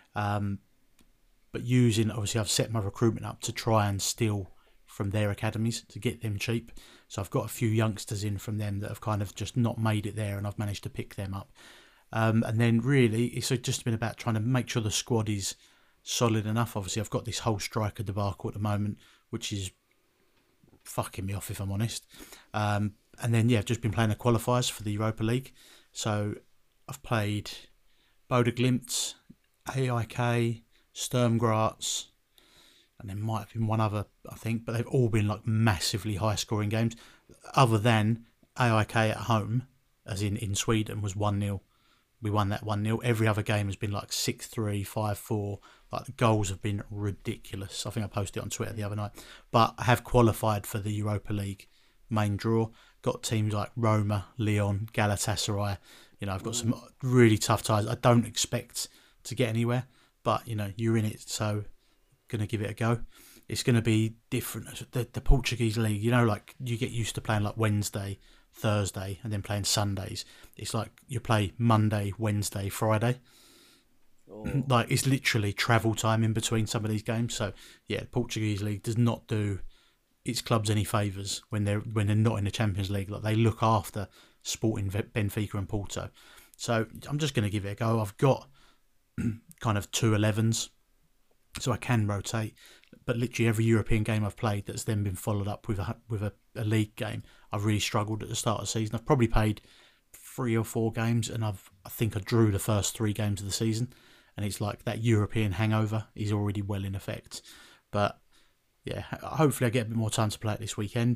But obviously I've set my recruitment up to try and steal from their academies to get them cheap. So I've got a few youngsters in from them that have kind of just not made it there, and I've managed to pick them up. And then really it's just been about trying to make sure the squad is solid enough. Obviously I've got this whole striker debacle at the moment, which is fucking me off if I'm honest. And then I've just been playing the qualifiers for the Europa League. So I've played Bodo Glimt, AIK, Sturm Graz, and there might have been one other, I think, but they've all been like massively high scoring games. Other than AIK at home, as in Sweden, was 1-0. We won that 1-0. Every other game has been like 6-3, 5-4. Like the goals have been ridiculous. I think I posted it on Twitter the other night. But I have qualified for the Europa League main draw. Got teams like Roma, Lyon, Galatasaray. I've got some really tough ties. I don't expect to get anywhere, but you're in it, so gonna give it a go. It's gonna be different. The Portuguese league, like you get used to playing like Wednesday, Thursday, and then playing Sundays. It's like you play Monday, Wednesday, Friday. Oh. Like it's literally travel time in between some of these games. So the Portuguese league does not do its clubs any favours when they're not in the Champions League. Like they look after Sporting, Benfica, and Porto. So I'm just going to give it a go. I've got kind of 2 11s, so I can rotate. But literally every European game I've played that's then been followed up with a league game, I've really struggled at the start of the season. I've probably played 3 or 4 games, and I think I drew the first 3 games of the season. And it's like that European hangover is already well in effect. But hopefully I get a bit more time to play it this weekend.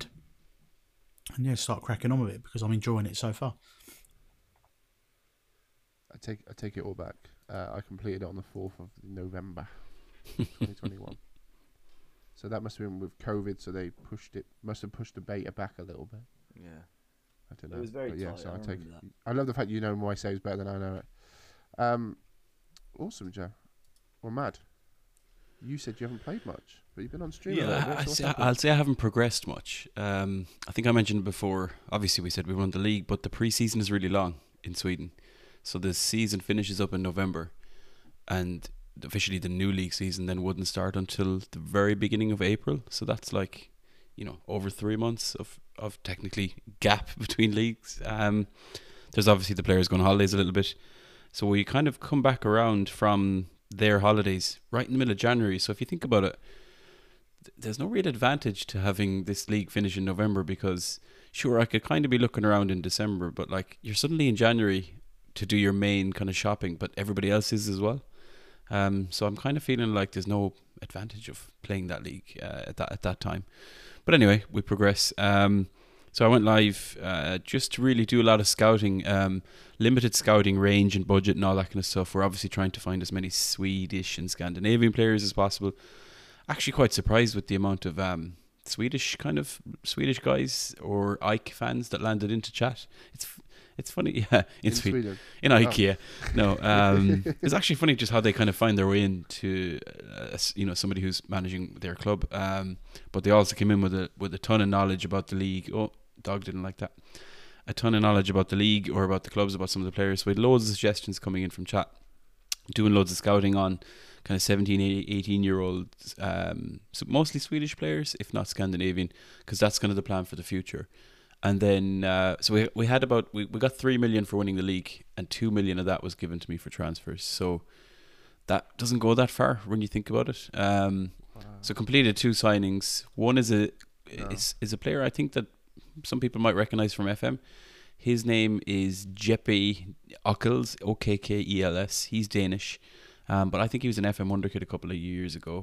And start cracking on with it because I'm enjoying it so far. I take it all back. I completed it on the 4th of November, 2021. So that must have been with COVID. So they must have pushed the beta back a little bit. Yeah, I don't know. It was very tight. So I love the fact you know my saves better than I know it. Awesome, Joe. Well, Mad, you said you haven't played much, but you've been on stream a little bit. So I'll say I haven't progressed much. I think I mentioned before, obviously we said we won the league, but the pre-season is really long in Sweden. So the season finishes up in November, and officially the new league season then wouldn't start until the very beginning of April. So that's like, over 3 months of technically gap between leagues. There's obviously the players going on holidays a little bit. So we kind of come back around from their holidays right in the middle of January. So if you think about it, there's no real advantage to having this league finish in November because, sure, I could kind of be looking around in December, but like you're suddenly in January to do your main kind of shopping, but everybody else is as well. So I'm kind of feeling like there's no advantage of playing that league at that time. But anyway, we progress. So I went live just to really do a lot of scouting, limited scouting range and budget and all that kind of stuff. We're obviously trying to find as many Swedish and Scandinavian players as possible. Actually quite surprised with the amount of Swedish guys or Ike fans that landed into chat. It's funny, in Sweden. In IKEA. No, it's actually funny just how they kind of find their way into, somebody who's managing their club. But they also came in with a ton of knowledge about the league. Oh, dog didn't like that. A ton of knowledge about the league or about the clubs, about some of the players. So we had loads of suggestions coming in from chat, doing loads of scouting on kind of 17, 18-year-olds, so mostly Swedish players, if not Scandinavian, because that's kind of the plan for the future. And then, so we had we got 3 million for winning the league, and 2 million of that was given to me for transfers. So that doesn't go that far when you think about it. So completed 2 signings. One is a player I think that some people might recognize from FM. His name is Jeppe Ockels, Okkels. He's Danish, but I think he was an FM Wonder Kid a couple of years ago.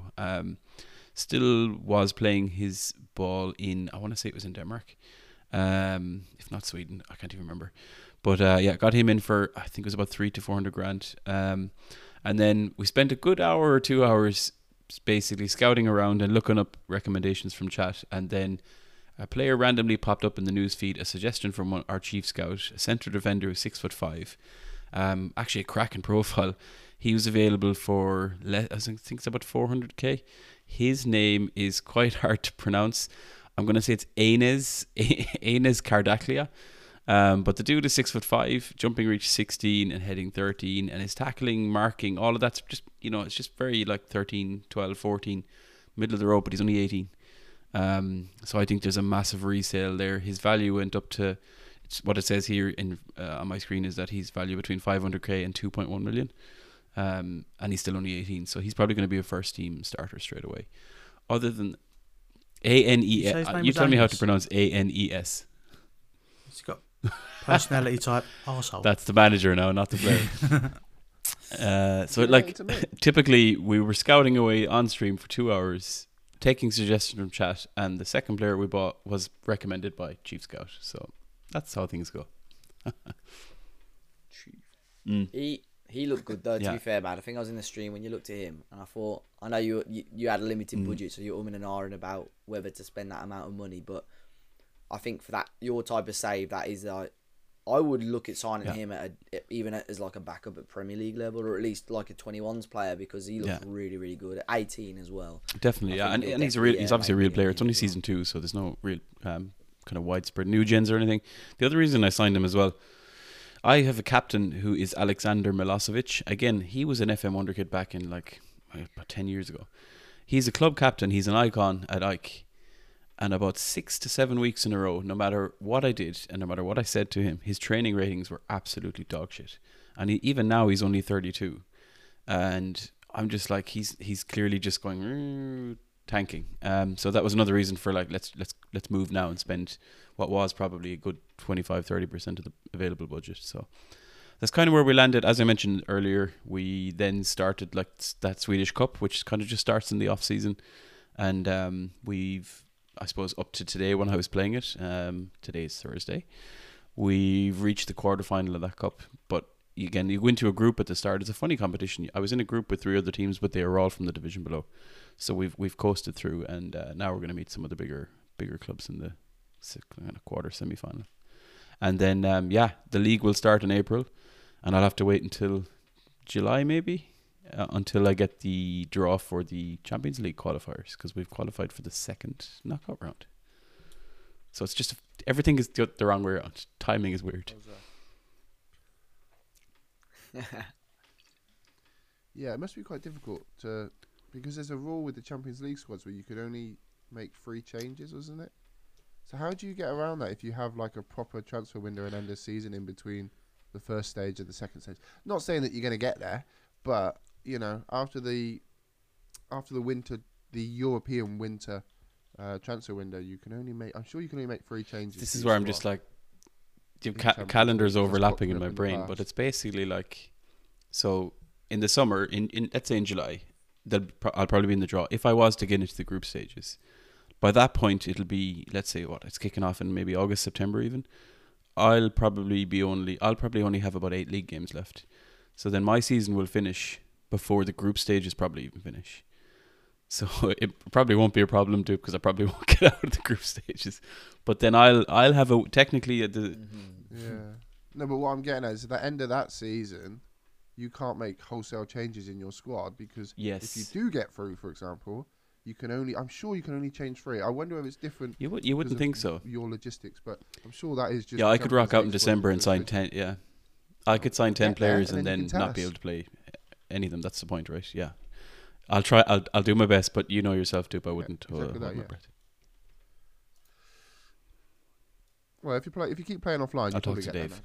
Still was playing his ball in, I want to say it was in Denmark. If not Sweden, I can't even remember. But yeah, got him in for, I think it was about 300 to 400 grand. And then we spent a good hour or 2 hours basically scouting around and looking up recommendations from chat. And then a player randomly popped up in the news feed, a suggestion from our chief scout, a centre defender who's 6'5". Actually a cracking profile. He was available for, I think it's about 400k. His name is quite hard to pronounce. I'm going to say it's Enes Cardaclia. But the dude is 6'5", jumping reach 16 and heading 13, and his tackling, marking, all of that's just, it's just very like 13, 12, 14, middle of the road, but he's only 18. So I think there's a massive resale there. His value went up to, what it says here on my screen is that he's value between 500k and 2.1 million. And he's still only 18, so he's probably going to be a first team starter straight away. Other than A-N-E-S, you tell me how to pronounce A-N-E-S. He's got personality type arsehole. That's the manager now, not the player. So typically we were scouting away on stream for 2 hours, taking suggestions from chat, and the second player we bought was recommended by Chief Scout. So that's how things go. He looked good though, to be fair, man. I think I was in the stream when you looked at him, and I thought, I know you had a limited budget, so you're umming and ahhing about whether to spend that amount of money, but I think for that, your type of save, that is like, I would look at signing him even as like a backup at Premier League level, or at least like a 21s player, because he looks really, really good at 18 as well. Definitely, yeah, and he's obviously a real player. It's only season 2, so there's no real kind of widespread new gens or anything. The other reason I signed him as well, I have a captain who is Alexander Milosevic. Again, he was an FM Wonder Kid back in like about 10 years ago. He's a club captain. He's an icon at Ike. And about 6 to 7 weeks in a row, no matter what I did and no matter what I said to him, his training ratings were absolutely dog shit. And even now he's only 32. And I'm just like, he's clearly just going tanking. So that was another reason for like, let's move now and spend what was probably a good 25-30% of the available budget. So that's kind of where we landed. As I mentioned earlier, we then started like that Swedish Cup, which kind of just starts in the off season. And we've, I suppose, up to today when I was playing it, today's Thursday, we've reached the quarterfinal of that cup. But again, you go into a group at the start. It's a funny competition. I was in a group with 3 other teams, but they were all from the division below. So we've coasted through, and now we're going to meet some of the bigger clubs in the quarter semi-final. And then the league will start in April, and I'll have to wait until July maybe, until I get the draw for the Champions League qualifiers, because we've qualified for the second knockout round. So it's just, everything is the wrong way around. Timing is weird. Yeah, it must be quite difficult because there's a rule with the Champions League squads where you could only make 3 changes, wasn't it? So how do you get around that if you have like a proper transfer window and end of season in between the first stage and the second stage? Not saying that you're going to get there, but after the winter, the European winter transfer window, I'm sure you can only make 3 changes. This is where I'm just like, calendars overlapping in my brain, but it's basically like, so in the summer, in let's say in July, I'll probably be in the draw. If I was to get into the group stages, by that point it'll be, let's say it's kicking off in maybe August, September even. I'll probably only have about 8 league games left. So then my season will finish before the group stages probably even finish. So it probably won't be a problem too, because I probably won't get out of the group stages. But then I'll have technically at the yeah. No, but what I'm getting at is at the end of that season, you can't make wholesale changes in your squad, because if you do get through, for example, I'm sure you can only change 3. I wonder if it's different. You wouldn't think so. Your logistics, but I'm sure that is just. Yeah, I could rock out in December and sign 10. Yeah, I could sign 10 players and then not be able to play any of them. That's the point, right? Yeah, I'll try. I'll do my best, but you know yourself, Dupe. I wouldn't hold my breath. Well, if you keep playing offline, I'll talk to Dave.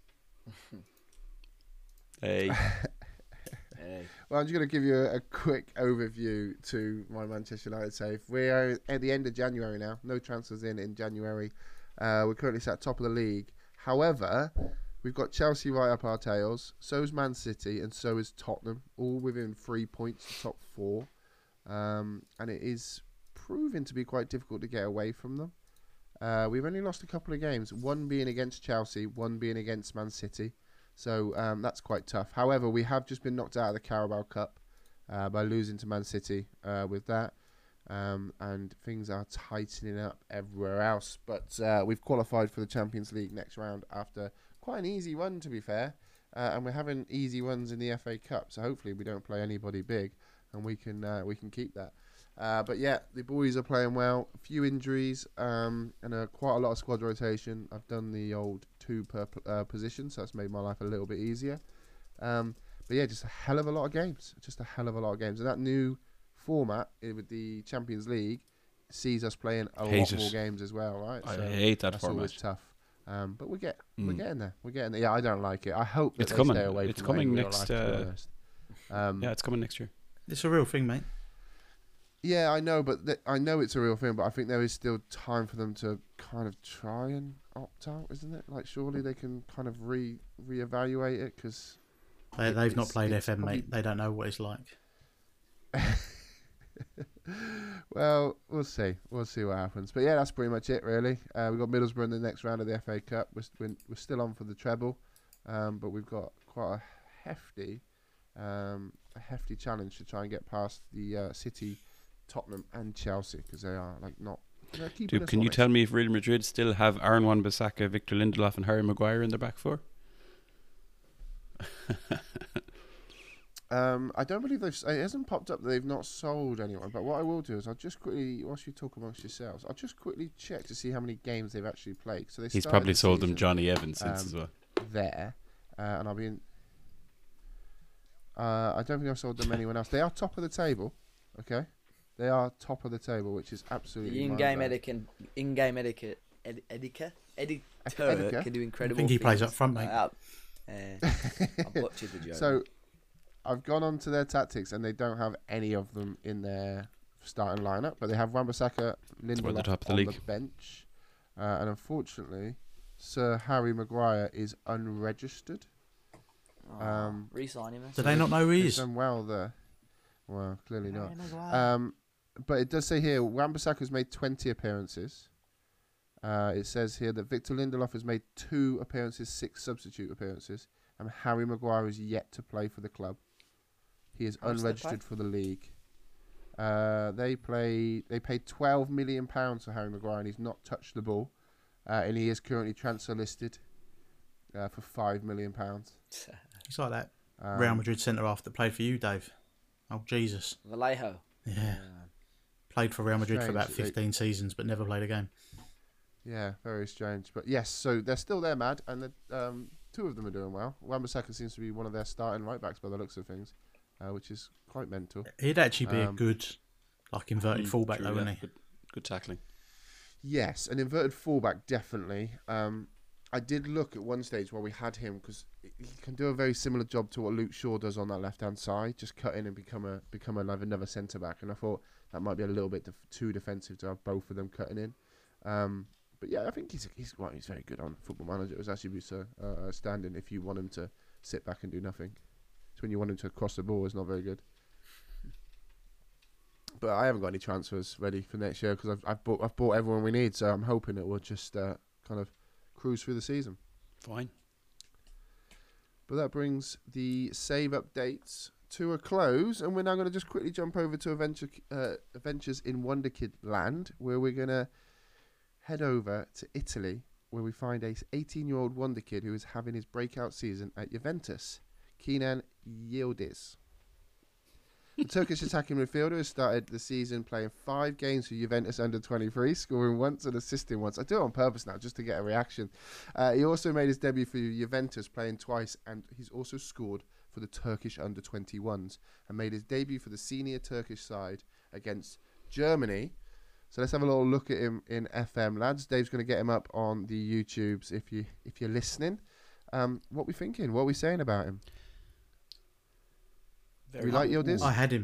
Hey. Well, I'm just going to give you a quick overview to my Manchester United save. We are at the end of January now. No transfers in January. We're currently sat top of the league. However, we've got Chelsea right up our tails. So is Man City, and so is Tottenham, all within 3 points to top 4. And it is proving to be quite difficult to get away from them. We've only lost a couple of games, one being against Chelsea, one being against Man City. So that's quite tough. However, we have just been knocked out of the Carabao Cup by losing to Man City with that. And things are tightening up everywhere else. But we've qualified for the Champions League next round after quite an easy run, to be fair. And we're having easy runs in the FA Cup. So hopefully we don't play anybody big and we can keep that. But yeah, the boys are playing well. A few injuries and quite a lot of squad rotation. I've done the old 2 per position, so that's made my life a little bit easier. But yeah, just a hell of a lot of games. And that new format with the Champions League sees us playing a lot more games as well, right? I hate that that's format. Always tough. But we're getting there. Yeah, I don't like it. I hope that It's they coming. stay away It's from coming it in real next. life, to be honest. Yeah, it's coming next year. It's a real thing, mate. Yeah, I know, but I know it's a real thing, but I think there is still time for them to kind of try and opt out, isn't it? Like, surely they can kind of reevaluate it, because They've not played FM, mate. They don't know what it's like. Well, we'll see. We'll see what happens. But yeah, that's pretty much it, really. We've got Middlesbrough in the next round of the FA Cup. We're still on for the treble, but we've got quite a hefty challenge to try and get past the City, Tottenham, and Chelsea, because they are not. Dude, can you tell me if Real Madrid still have Aaron Wan-Bissaka, Victor Lindelof, and Harry Maguire in their back four? I don't believe it hasn't popped up that they've not sold anyone. But what I will do is I'll just quickly, whilst you talk amongst yourselves, I'll just quickly check to see how many games they've actually played. So He's probably sold them Johnny Evans since as well. There, and I'll be in. I don't think I've sold them anyone else. They are top of the table. Okay, they are top of the table, which is absolutely. The in-game editor can do incredible. I think he plays things. up front, mate. I butchered the joke. So, I've gone on to their tactics, and they don't have any of them in their starting lineup, but they have Wan-Bissaka, Lindelof top of the on league. the bench, and unfortunately, Sir Harry Maguire is unregistered. Re-sign him. Do they not know who he They've is? done well there. Well, clearly not. But it does say here, Wan-Bissaka's made 20 appearances. It says here that Victor Lindelof has made 2 appearances, 6 substitute appearances, and Harry Maguire is yet to play for the club. He is unregistered for the league. They paid £12 million for Harry Maguire, and he's not touched the ball. And he is currently transfer listed for £5 million. He's like that Real Madrid centre half that played for you, Dave. Oh, Jesus. Vallejo. Yeah. Played for Real Madrid for Strange. about 15 seasons, but never played a game. Yeah, very strange. But yes, so they're still there, Mad, and 2 of them are doing well. Wan-Bissaka seems to be one of their starting right backs by the looks of things, which is quite mental. He'd actually be a good, inverted fullback, True, though, yeah. wouldn't he? Good tackling. Yes, an inverted fullback, definitely. I did look at one stage where we had him, because he can do a very similar job to what Luke Shaw does on that left-hand side, just cut in and become another centre-back. And I thought that might be a little bit too defensive to have both of them cutting in. But yeah, I think he's very good on Football Manager. It was actually standing if you want him to sit back and do nothing. It's when you want him to cross the ball, it's not very good. But I haven't got any transfers ready for next year, because I've bought everyone we need. So I'm hoping it will just kind of cruise through the season. Fine. But that brings the save updates to a close, and we're now going to just quickly jump over to Adventures in Wonderkid Land, where we're going to head over to Italy, where we find a 18-year-old wonder kid who is having his breakout season at Juventus, Kenan Yildiz. The Turkish attacking midfielder has started the season playing 5 games for Juventus under-23, scoring once and assisting once. I do it on purpose now, just to get a reaction. He also made his debut for Juventus, playing twice, and he's also scored for the Turkish under-21s, and made his debut for the senior Turkish side against Germany. So let's have a little look at him in FM, lads. Dave's going to get him up on the YouTubes if you're listening. What we thinking? What are we saying about him? We like Yildiz? I had him.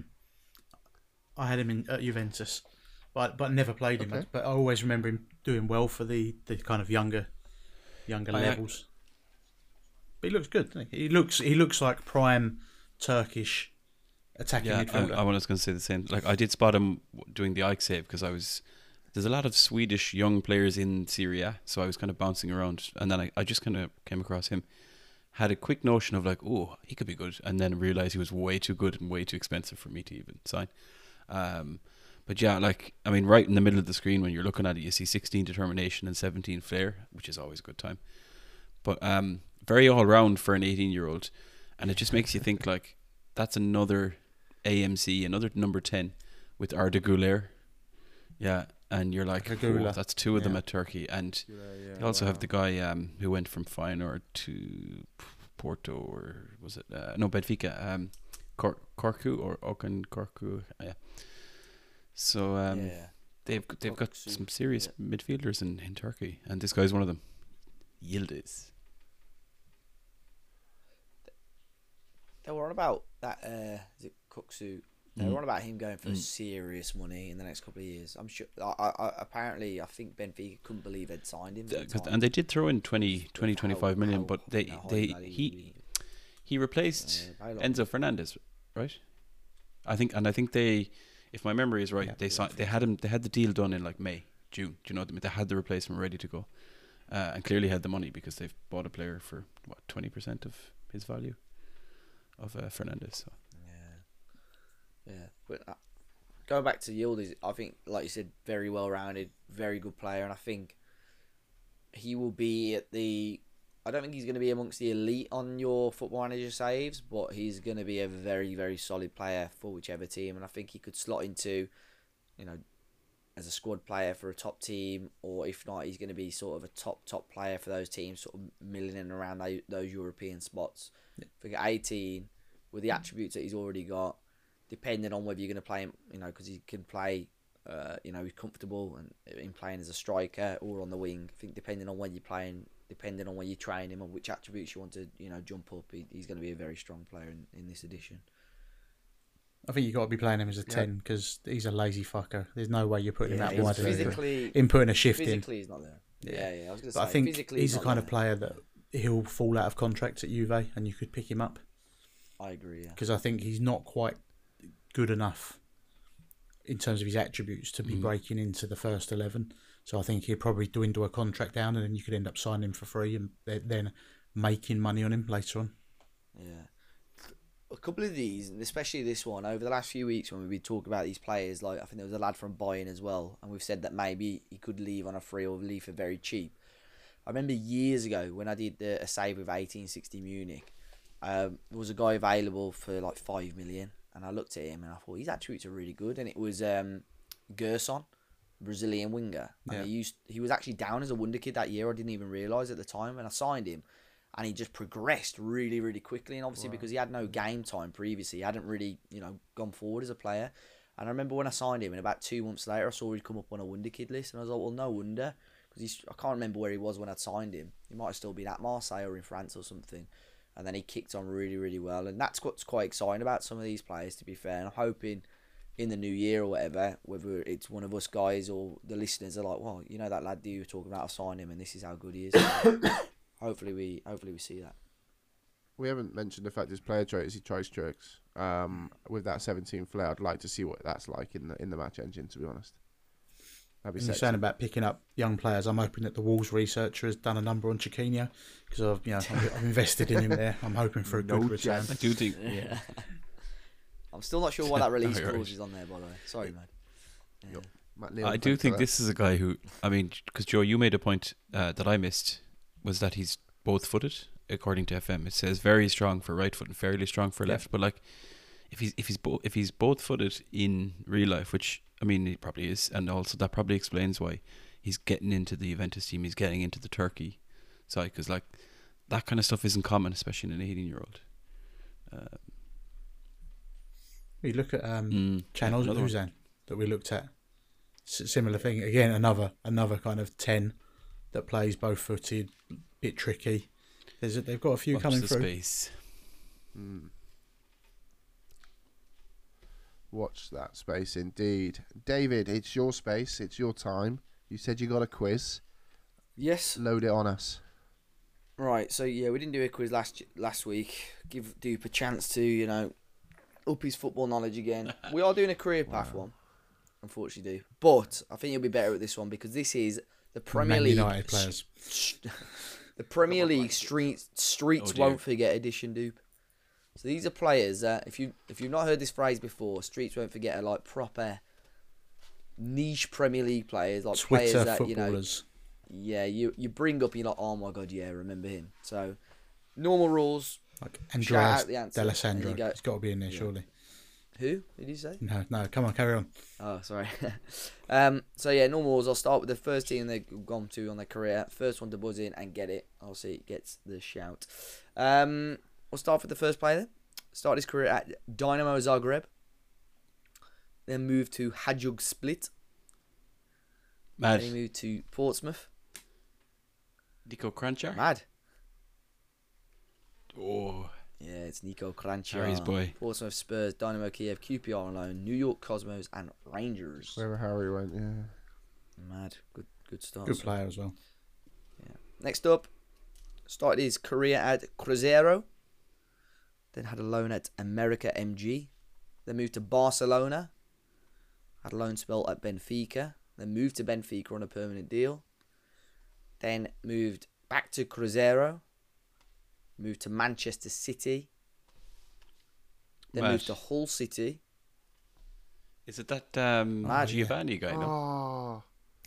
At Juventus, but never played him. Okay. But I always remember him doing well for the kind of younger levels. But he looks good, doesn't he? He looks like prime Turkish attacking midfielder. I was going to say the same. Like, I did spot him doing the Ike save, because I was there's a lot of Swedish young players in Serie A, so I was kind of bouncing around, and then I just kind of came across him. Had a quick notion of like, oh, he could be good, and then realised he was way too good and way too expensive for me to even sign. But yeah, like, I mean, right in the middle of the screen when you're looking at it, you see 16 determination and 17 flair, which is always a good time. But very all round for an 18-year-old, and it just makes you think like that's another AMC, another number 10 with Arda Güler. Yeah, and you're like, oh, that's two of them at Turkey, and you also have the guy who went from Feyenoord to Porto, or was it no, Benfica, Corku or Okan Corku, yeah. So they've got some serious midfielders in Turkey, and this guy's one of them. Yildiz. They were on about that. Is it Kuksu? They were on about him going for serious money in the next couple of years. I'm sure. Apparently, I think Benfica couldn't believe they'd signed him. And they did throw in 25 million, but he replaced Enzo Fernandez, right? I think they, if my memory is right, they had the deal done in like May, June. Do you know what I mean? They had the replacement ready to go, and clearly had the money because they've bought a player for 20% of his value of Fernandez. So. Yeah, but going back to Yildiz, I think, like you said, very well rounded, very good player, and I think he will be at the. I don't think he's going to be amongst the elite on your Football Manager saves, but he's going to be a very, very solid player for whichever team, and I think he could slot into, as a squad player for a top team, or if not, he's going to be sort of a top player for those teams, sort of milling in around those European spots. Yeah. I think at 18, with the attributes that he's already got, depending on whether you're going to play him, because he can play, he's comfortable in playing as a striker or on the wing. I think depending on when you're playing, depending on when you train him and which attributes you want to, jump up, he's going to be a very strong player in this edition. I think you've got to be playing him as a 10 because he's a lazy fucker. There's no way you're putting him out wide in putting a shift physically in. Physically he's not there. Yeah. I was going to say, I think he's the kind of player that he'll fall out of contract at Juve and you could pick him up. I agree, yeah. Because I think he's not quite good enough in terms of his attributes to be breaking into the first 11. So I think he'd probably dwindle a contract down and then you could end up signing him for free and then making money on him later on. Yeah. A couple of these, and especially this one, over the last few weeks when we've been talking about these players, like I think there was a lad from Bayern as well, and we've said that maybe he could leave on a free or leave for very cheap. I remember years ago when I did a save with 1860 Munich, there was a guy available for like 5 million. And I looked at him and I thought his attributes are really good. And it was Gerson, Brazilian winger. And he was actually down as a wonder kid that year. I didn't even realise at the time. And I signed him. And he just progressed really, really quickly. And obviously because he had no game time previously, he hadn't really, gone forward as a player. And I remember when I signed him, and about 2 months later, I saw he'd come up on a wonder kid list. And I was like, well, no wonder. Because I can't remember where he was when I'd signed him. He might have still been at Marseille or in France or something. And then he kicked on really, really well. And that's what's quite exciting about some of these players, to be fair. And I'm hoping in the new year or whatever, whether it's one of us guys or the listeners are like, well, that lad you were talking about, I signed him and this is how good he is. hopefully we see that. We haven't mentioned the fact his player trait is he tries tricks. With that 17 flair, I'd like to see what that's like in the match engine, to be honest. And you're saying about picking up young players. I'm hoping that the Wolves researcher has done a number on Chiquinho because I've invested in him there. I'm hoping for a good return. I do think. Yeah. I'm still not sure why that release clause is on there, by the way. Sorry, man. Yeah. I do think this is a guy who, because Joe, you made a point that I missed, was that he's both-footed. According to FM, it says very strong for right foot and fairly strong for left. But like, if he's both-footed in real life, which he probably is, and also that probably explains why he's getting into the Juventus team, he's getting into the Turkey side, because like that kind of stuff isn't common, especially in an 18-year-old. We look at Channels Uzan that we looked at. Similar thing again, another kind of 10 that plays both-footed, bit tricky. They've got a few coming through. Space. Watch that space indeed. David, it's your space. It's your time. You said you got a quiz. Yes. Load it on us. Right, so yeah, we didn't do a quiz last week. Give Dupe a chance to, up his football knowledge again. We are doing a career path one. unfortunately do. But I think you'll be better at this one because this is the Premier Man League. United players. The Premier League streets Oh, dear. won't forget edition, dupe. So these are players that if you've not heard this phrase before, streets won't forget are like proper niche Premier League players, like players Twitter that footballers. you bring up and you're like, oh my god, yeah, remember him. So normal rules. Like Shout Andreas out the answer. D'Alessandro. There you go. He's got to be in there, Yeah. surely. Who did you say? No, come on, carry on. Oh, sorry. So yeah, normal rules. I'll start with the first team they've gone to on their career. First one to buzz in and get it. I'll see it gets the shout. We'll start with the first player then. Started his career at Dynamo Zagreb. Then moved to Hajduk Split. Mad. Then he moved to Portsmouth. Nico Kranjčar. Mad. Oh, Yeah, it's Nico Kranjčar. Harry's boy. Portsmouth, Spurs, Dynamo Kiev, QPR on loan, New York Cosmos, and Rangers. Wherever Harry went, yeah. Mad. Good start. Good player as well. Next up, started his career at Cruzeiro. Then had a loan at America MG. Then moved to Barcelona. Had a loan spell at Benfica. Then moved to Benfica on a permanent deal. Then moved back to Cruzeiro. Moved to Manchester City. Then Mad. moved to Hull City. Is it that Mad, yeah. Giovanni guy? No? Oh,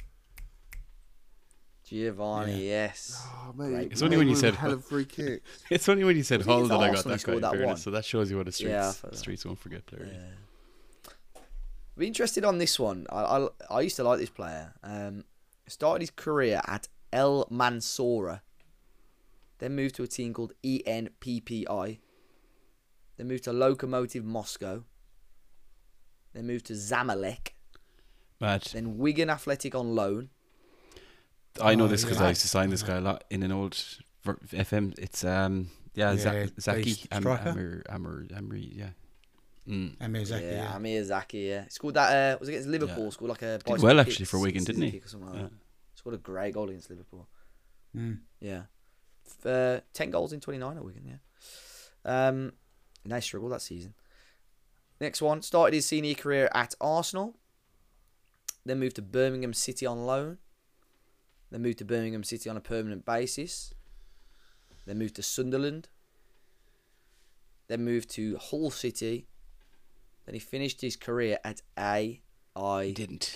Giovanni, yes. oh, mate. Great. It's only when you Made said- hell of free kick. It's only when you said Was it Hull against that I got Arsenal he that guy. scored in that fairness. one? So that shows you what a Yeah, I felt that. streets won't forget player. is. Yeah. Be interested on this one. I used to like this player. Started his career at El Mansoura. Then moved to a team called ENPPI. Then moved to Lokomotiv Moscow. Then moved to Zamalek. Mad. Then Wigan Athletic on loan. I know Oh, this because yeah. I used to sign this guy a lot in an old FM. It's Zaki beast striker. Amri, yeah. Emir Zaki, Yeah, Amir Zaki, yeah. Scored that, was against Liverpool. Yeah. Scored like a Did bicycle well kick, actually for Wigan, didn't he? kick or something like Yeah. that. Scored a great goal against Liverpool. Mm. Yeah. 10 goals in 29 at Wigan, yeah. Nice struggle that season. Next one, started his senior career at Arsenal. Then moved to Birmingham City on loan. Then moved to Birmingham City on a permanent basis. Then moved to Sunderland. Then moved to Hull City. Then he finished his career at AIK. Didn't.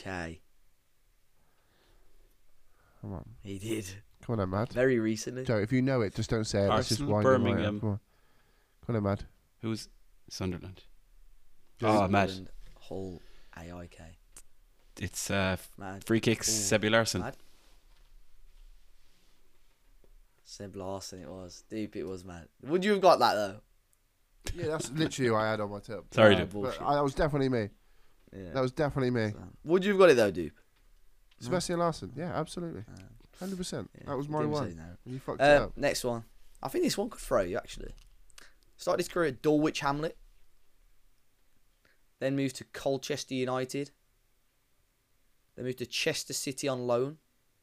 Come on. He did. Come on, then, Mad. Very recently. Joe, if you know it, just don't say it. Let's just Arsenal, wind your mind up. Birmingham. Come on. Come on, then, Mad. Who's Sunderland? Yeah. Oh, mad. Sunderland, Hull, AIK. It's Mad. free kicks. Ooh. Sebi Larson. Mad. Seb Larson it was. Deep it was, man. Would you have got that, though? Yeah, that's literally who I had on my tip. Sorry, Ah, dude. bullshit. But that was definitely me. Yeah. That was definitely me. Would you have got it, though, Dupe? Sebastian Larson. Yeah, absolutely. 100%. Yeah, That was you my didn't one. say no. You fucked it up. Next one. I think this one could throw you, actually. Started his career at Dulwich Hamlet. Then moved to Colchester United. Then moved to Chester City on loan.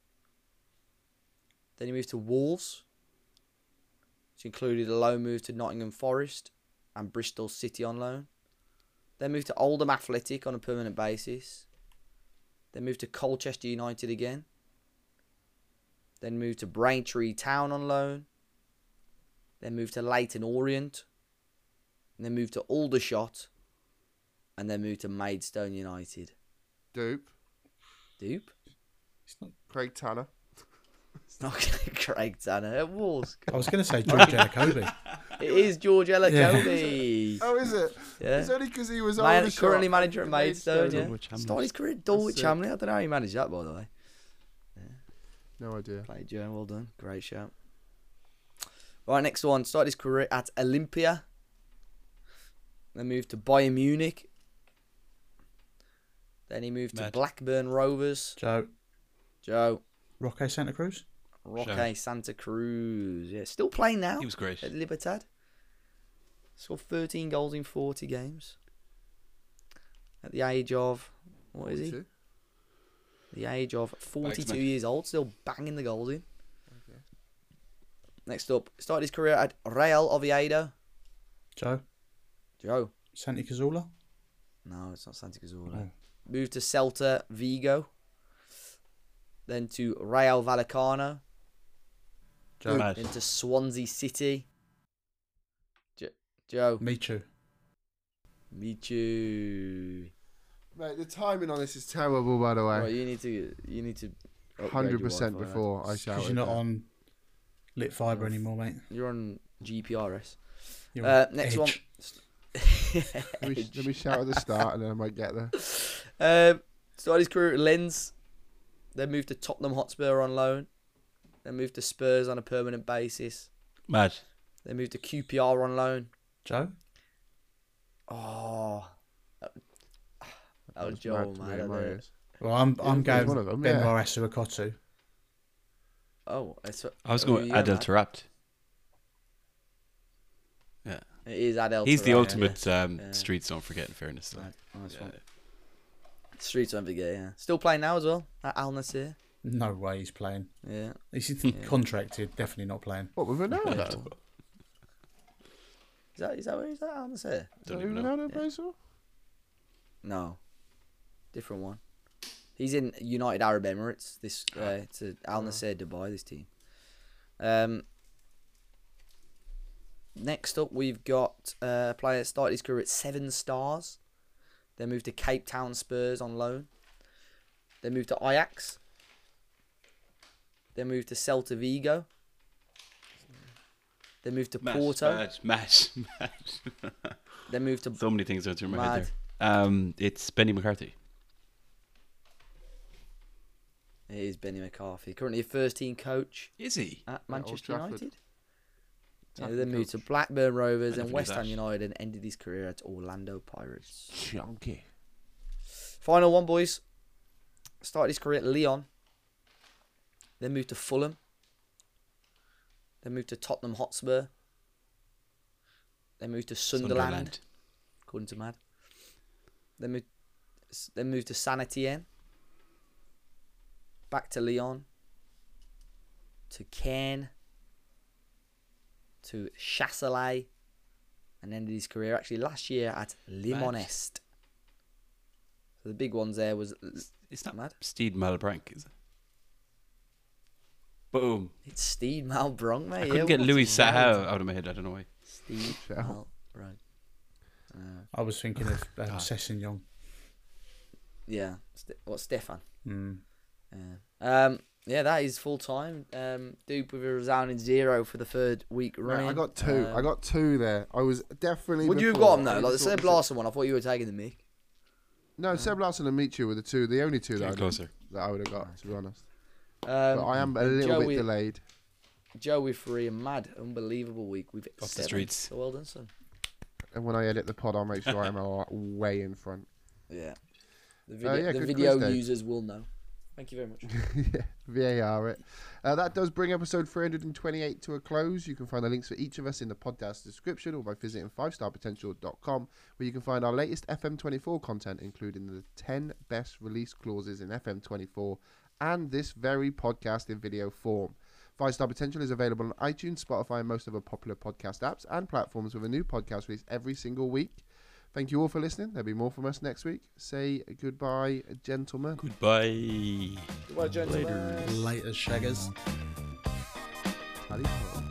Then he moved to Wolves, which included a loan move to Nottingham Forest and Bristol City on loan. Then moved to Oldham Athletic on a permanent basis. Then moved to Colchester United again. Then moved to Braintree Town on loan. Then moved to Leyton Orient. And then moved to Aldershot. And then moved to Maidstone United. Dupe. Dupe? Craig Tanner. It's not Craig Tanner. It was. I was going to say George Ellakobi. It is George Ellakobi. Oh, is it? Yeah. It's only because he was Currently manager at Maidstone, yeah. Dulwich Hamlet. Started his career at Dulwich sick. Hamlet. I don't know how he managed that, by the way. No idea. Played Joe, well done. Great shout. Right, next one. Started his career at Olympia. Then moved to Bayern Munich. Then he moved to Mad. Blackburn Rovers. Joe, Joe. Roque Santa Cruz. Roque Santa Cruz. Yeah, still playing now He was great. at Libertad. Scored 13 goals in 40 games. At the age of, what is he? 42? The age of 42 Bagsman. years old, still banging the goals in. Next up, started his career at Real Oviedo. Joe, Joe. Santi Cazorla. No, it's not Santi Cazorla. Oh. moved to Celta Vigo. Then to Real Vallecano. Joe. Mad. Then to Swansea City. Joe. Michu. Michu. Mate, the timing on this is terrible, by the way. Right, you need to. upgrade your 100% Wi-Fi, before I shout Because you're not on lit fibre anymore, mate. You're on GPRS. You're on Next Edge. one. Let me shout at the start and then I might get there. Started his career at Lens. Then moved to Tottenham Hotspur on loan. Then moved to Spurs on a permanent basis. Mad. Then moved to QPR on loan. Joe? Oh, that was That's Joel, mad to me man. in my I don't- ears. Well, I'm One going of them, Benoit yeah. Asuakotu. Oh, it's, I was going Adel Tarabt. Yeah. It is Adel. He's the Taarabt, ultimate yeah. streets, don't forget, in fairness. Though. Nice Yeah. one. Streets won't forget, yeah. Still playing now as well at Al Nassr. No way he's playing. Yeah. He's contracted, definitely not playing. What, with Ronaldo? Is that where he's at? Al Nassr? Is that Don't who even know. Ronaldo plays for? No, different one. He's in United Arab Emirates. This it's Al Nassr Dubai. This team. Next up, we've got a player that started his career at 7 Stars. Then moved to Cape Town Spurs on loan. Then moved to Ajax. Then moved to Celta Vigo. Then moved to Porto. Match. Then moved to So many things going through my Mad. head there. It's Benny McCarthy. It is Benny McCarthy, currently a first team coach Is he? at Old Manchester Trafford. United. Yeah, Trafford then moved to coach. Blackburn Rovers I and never knew West Ham that. United and ended his career at Orlando Pirates. Chunky. Final one, boys. Started his career at Lyon. Then moved to Fulham. Then moved to Tottenham Hotspur. Then moved to Sunderland, according to Mad. Then moved to Saint Etienne. Back to Lyon. To Caen. To Chasselet. And ended his career actually last year at Limonest. So the big ones there was It's not Mad. Steed Malbranc, is it? Boom. It's Steve Malbranc, mate. I couldn't get Louis Saha out of my head. I don't know why. Steve Shout. Malbranc. I was thinking of Sessignon. Yeah. What's Stefan? Mm. Yeah, that is full time. Dupe with a resounding 0 for the third week running. I got two. I got two there. I was definitely. Would you have before, got them though? I Like the just thought Seb this- Larson one, I thought you were taking the mic. No, Seb Larson and Michu were the only two Get closer. that I would have got, to be honest. Um, But I am a little Joey- bit delayed. Joe with 3, a mad, unbelievable week. We've Off the 7. streets. So well done, son. And when I edit the pod, I'll make sure I'm way in front. Yeah. The yeah, the good video quiz, Dave. users will know. Thank you very much. Yeah, VAR it. That does bring episode 328 to a close. You can find the links for each of us in the podcast description or by visiting 5starpotential.com, where you can find our latest FM24 content, including the 10 best release clauses in FM24 and this very podcast in video form. 5-Star Potential is available on iTunes, Spotify, and most other popular podcast apps and platforms with a new podcast release every single week. Thank you all for listening. There'll be more from us next week. Say goodbye, gentlemen. Goodbye. Goodbye, gentlemen. Later, shaggers. Tally ho.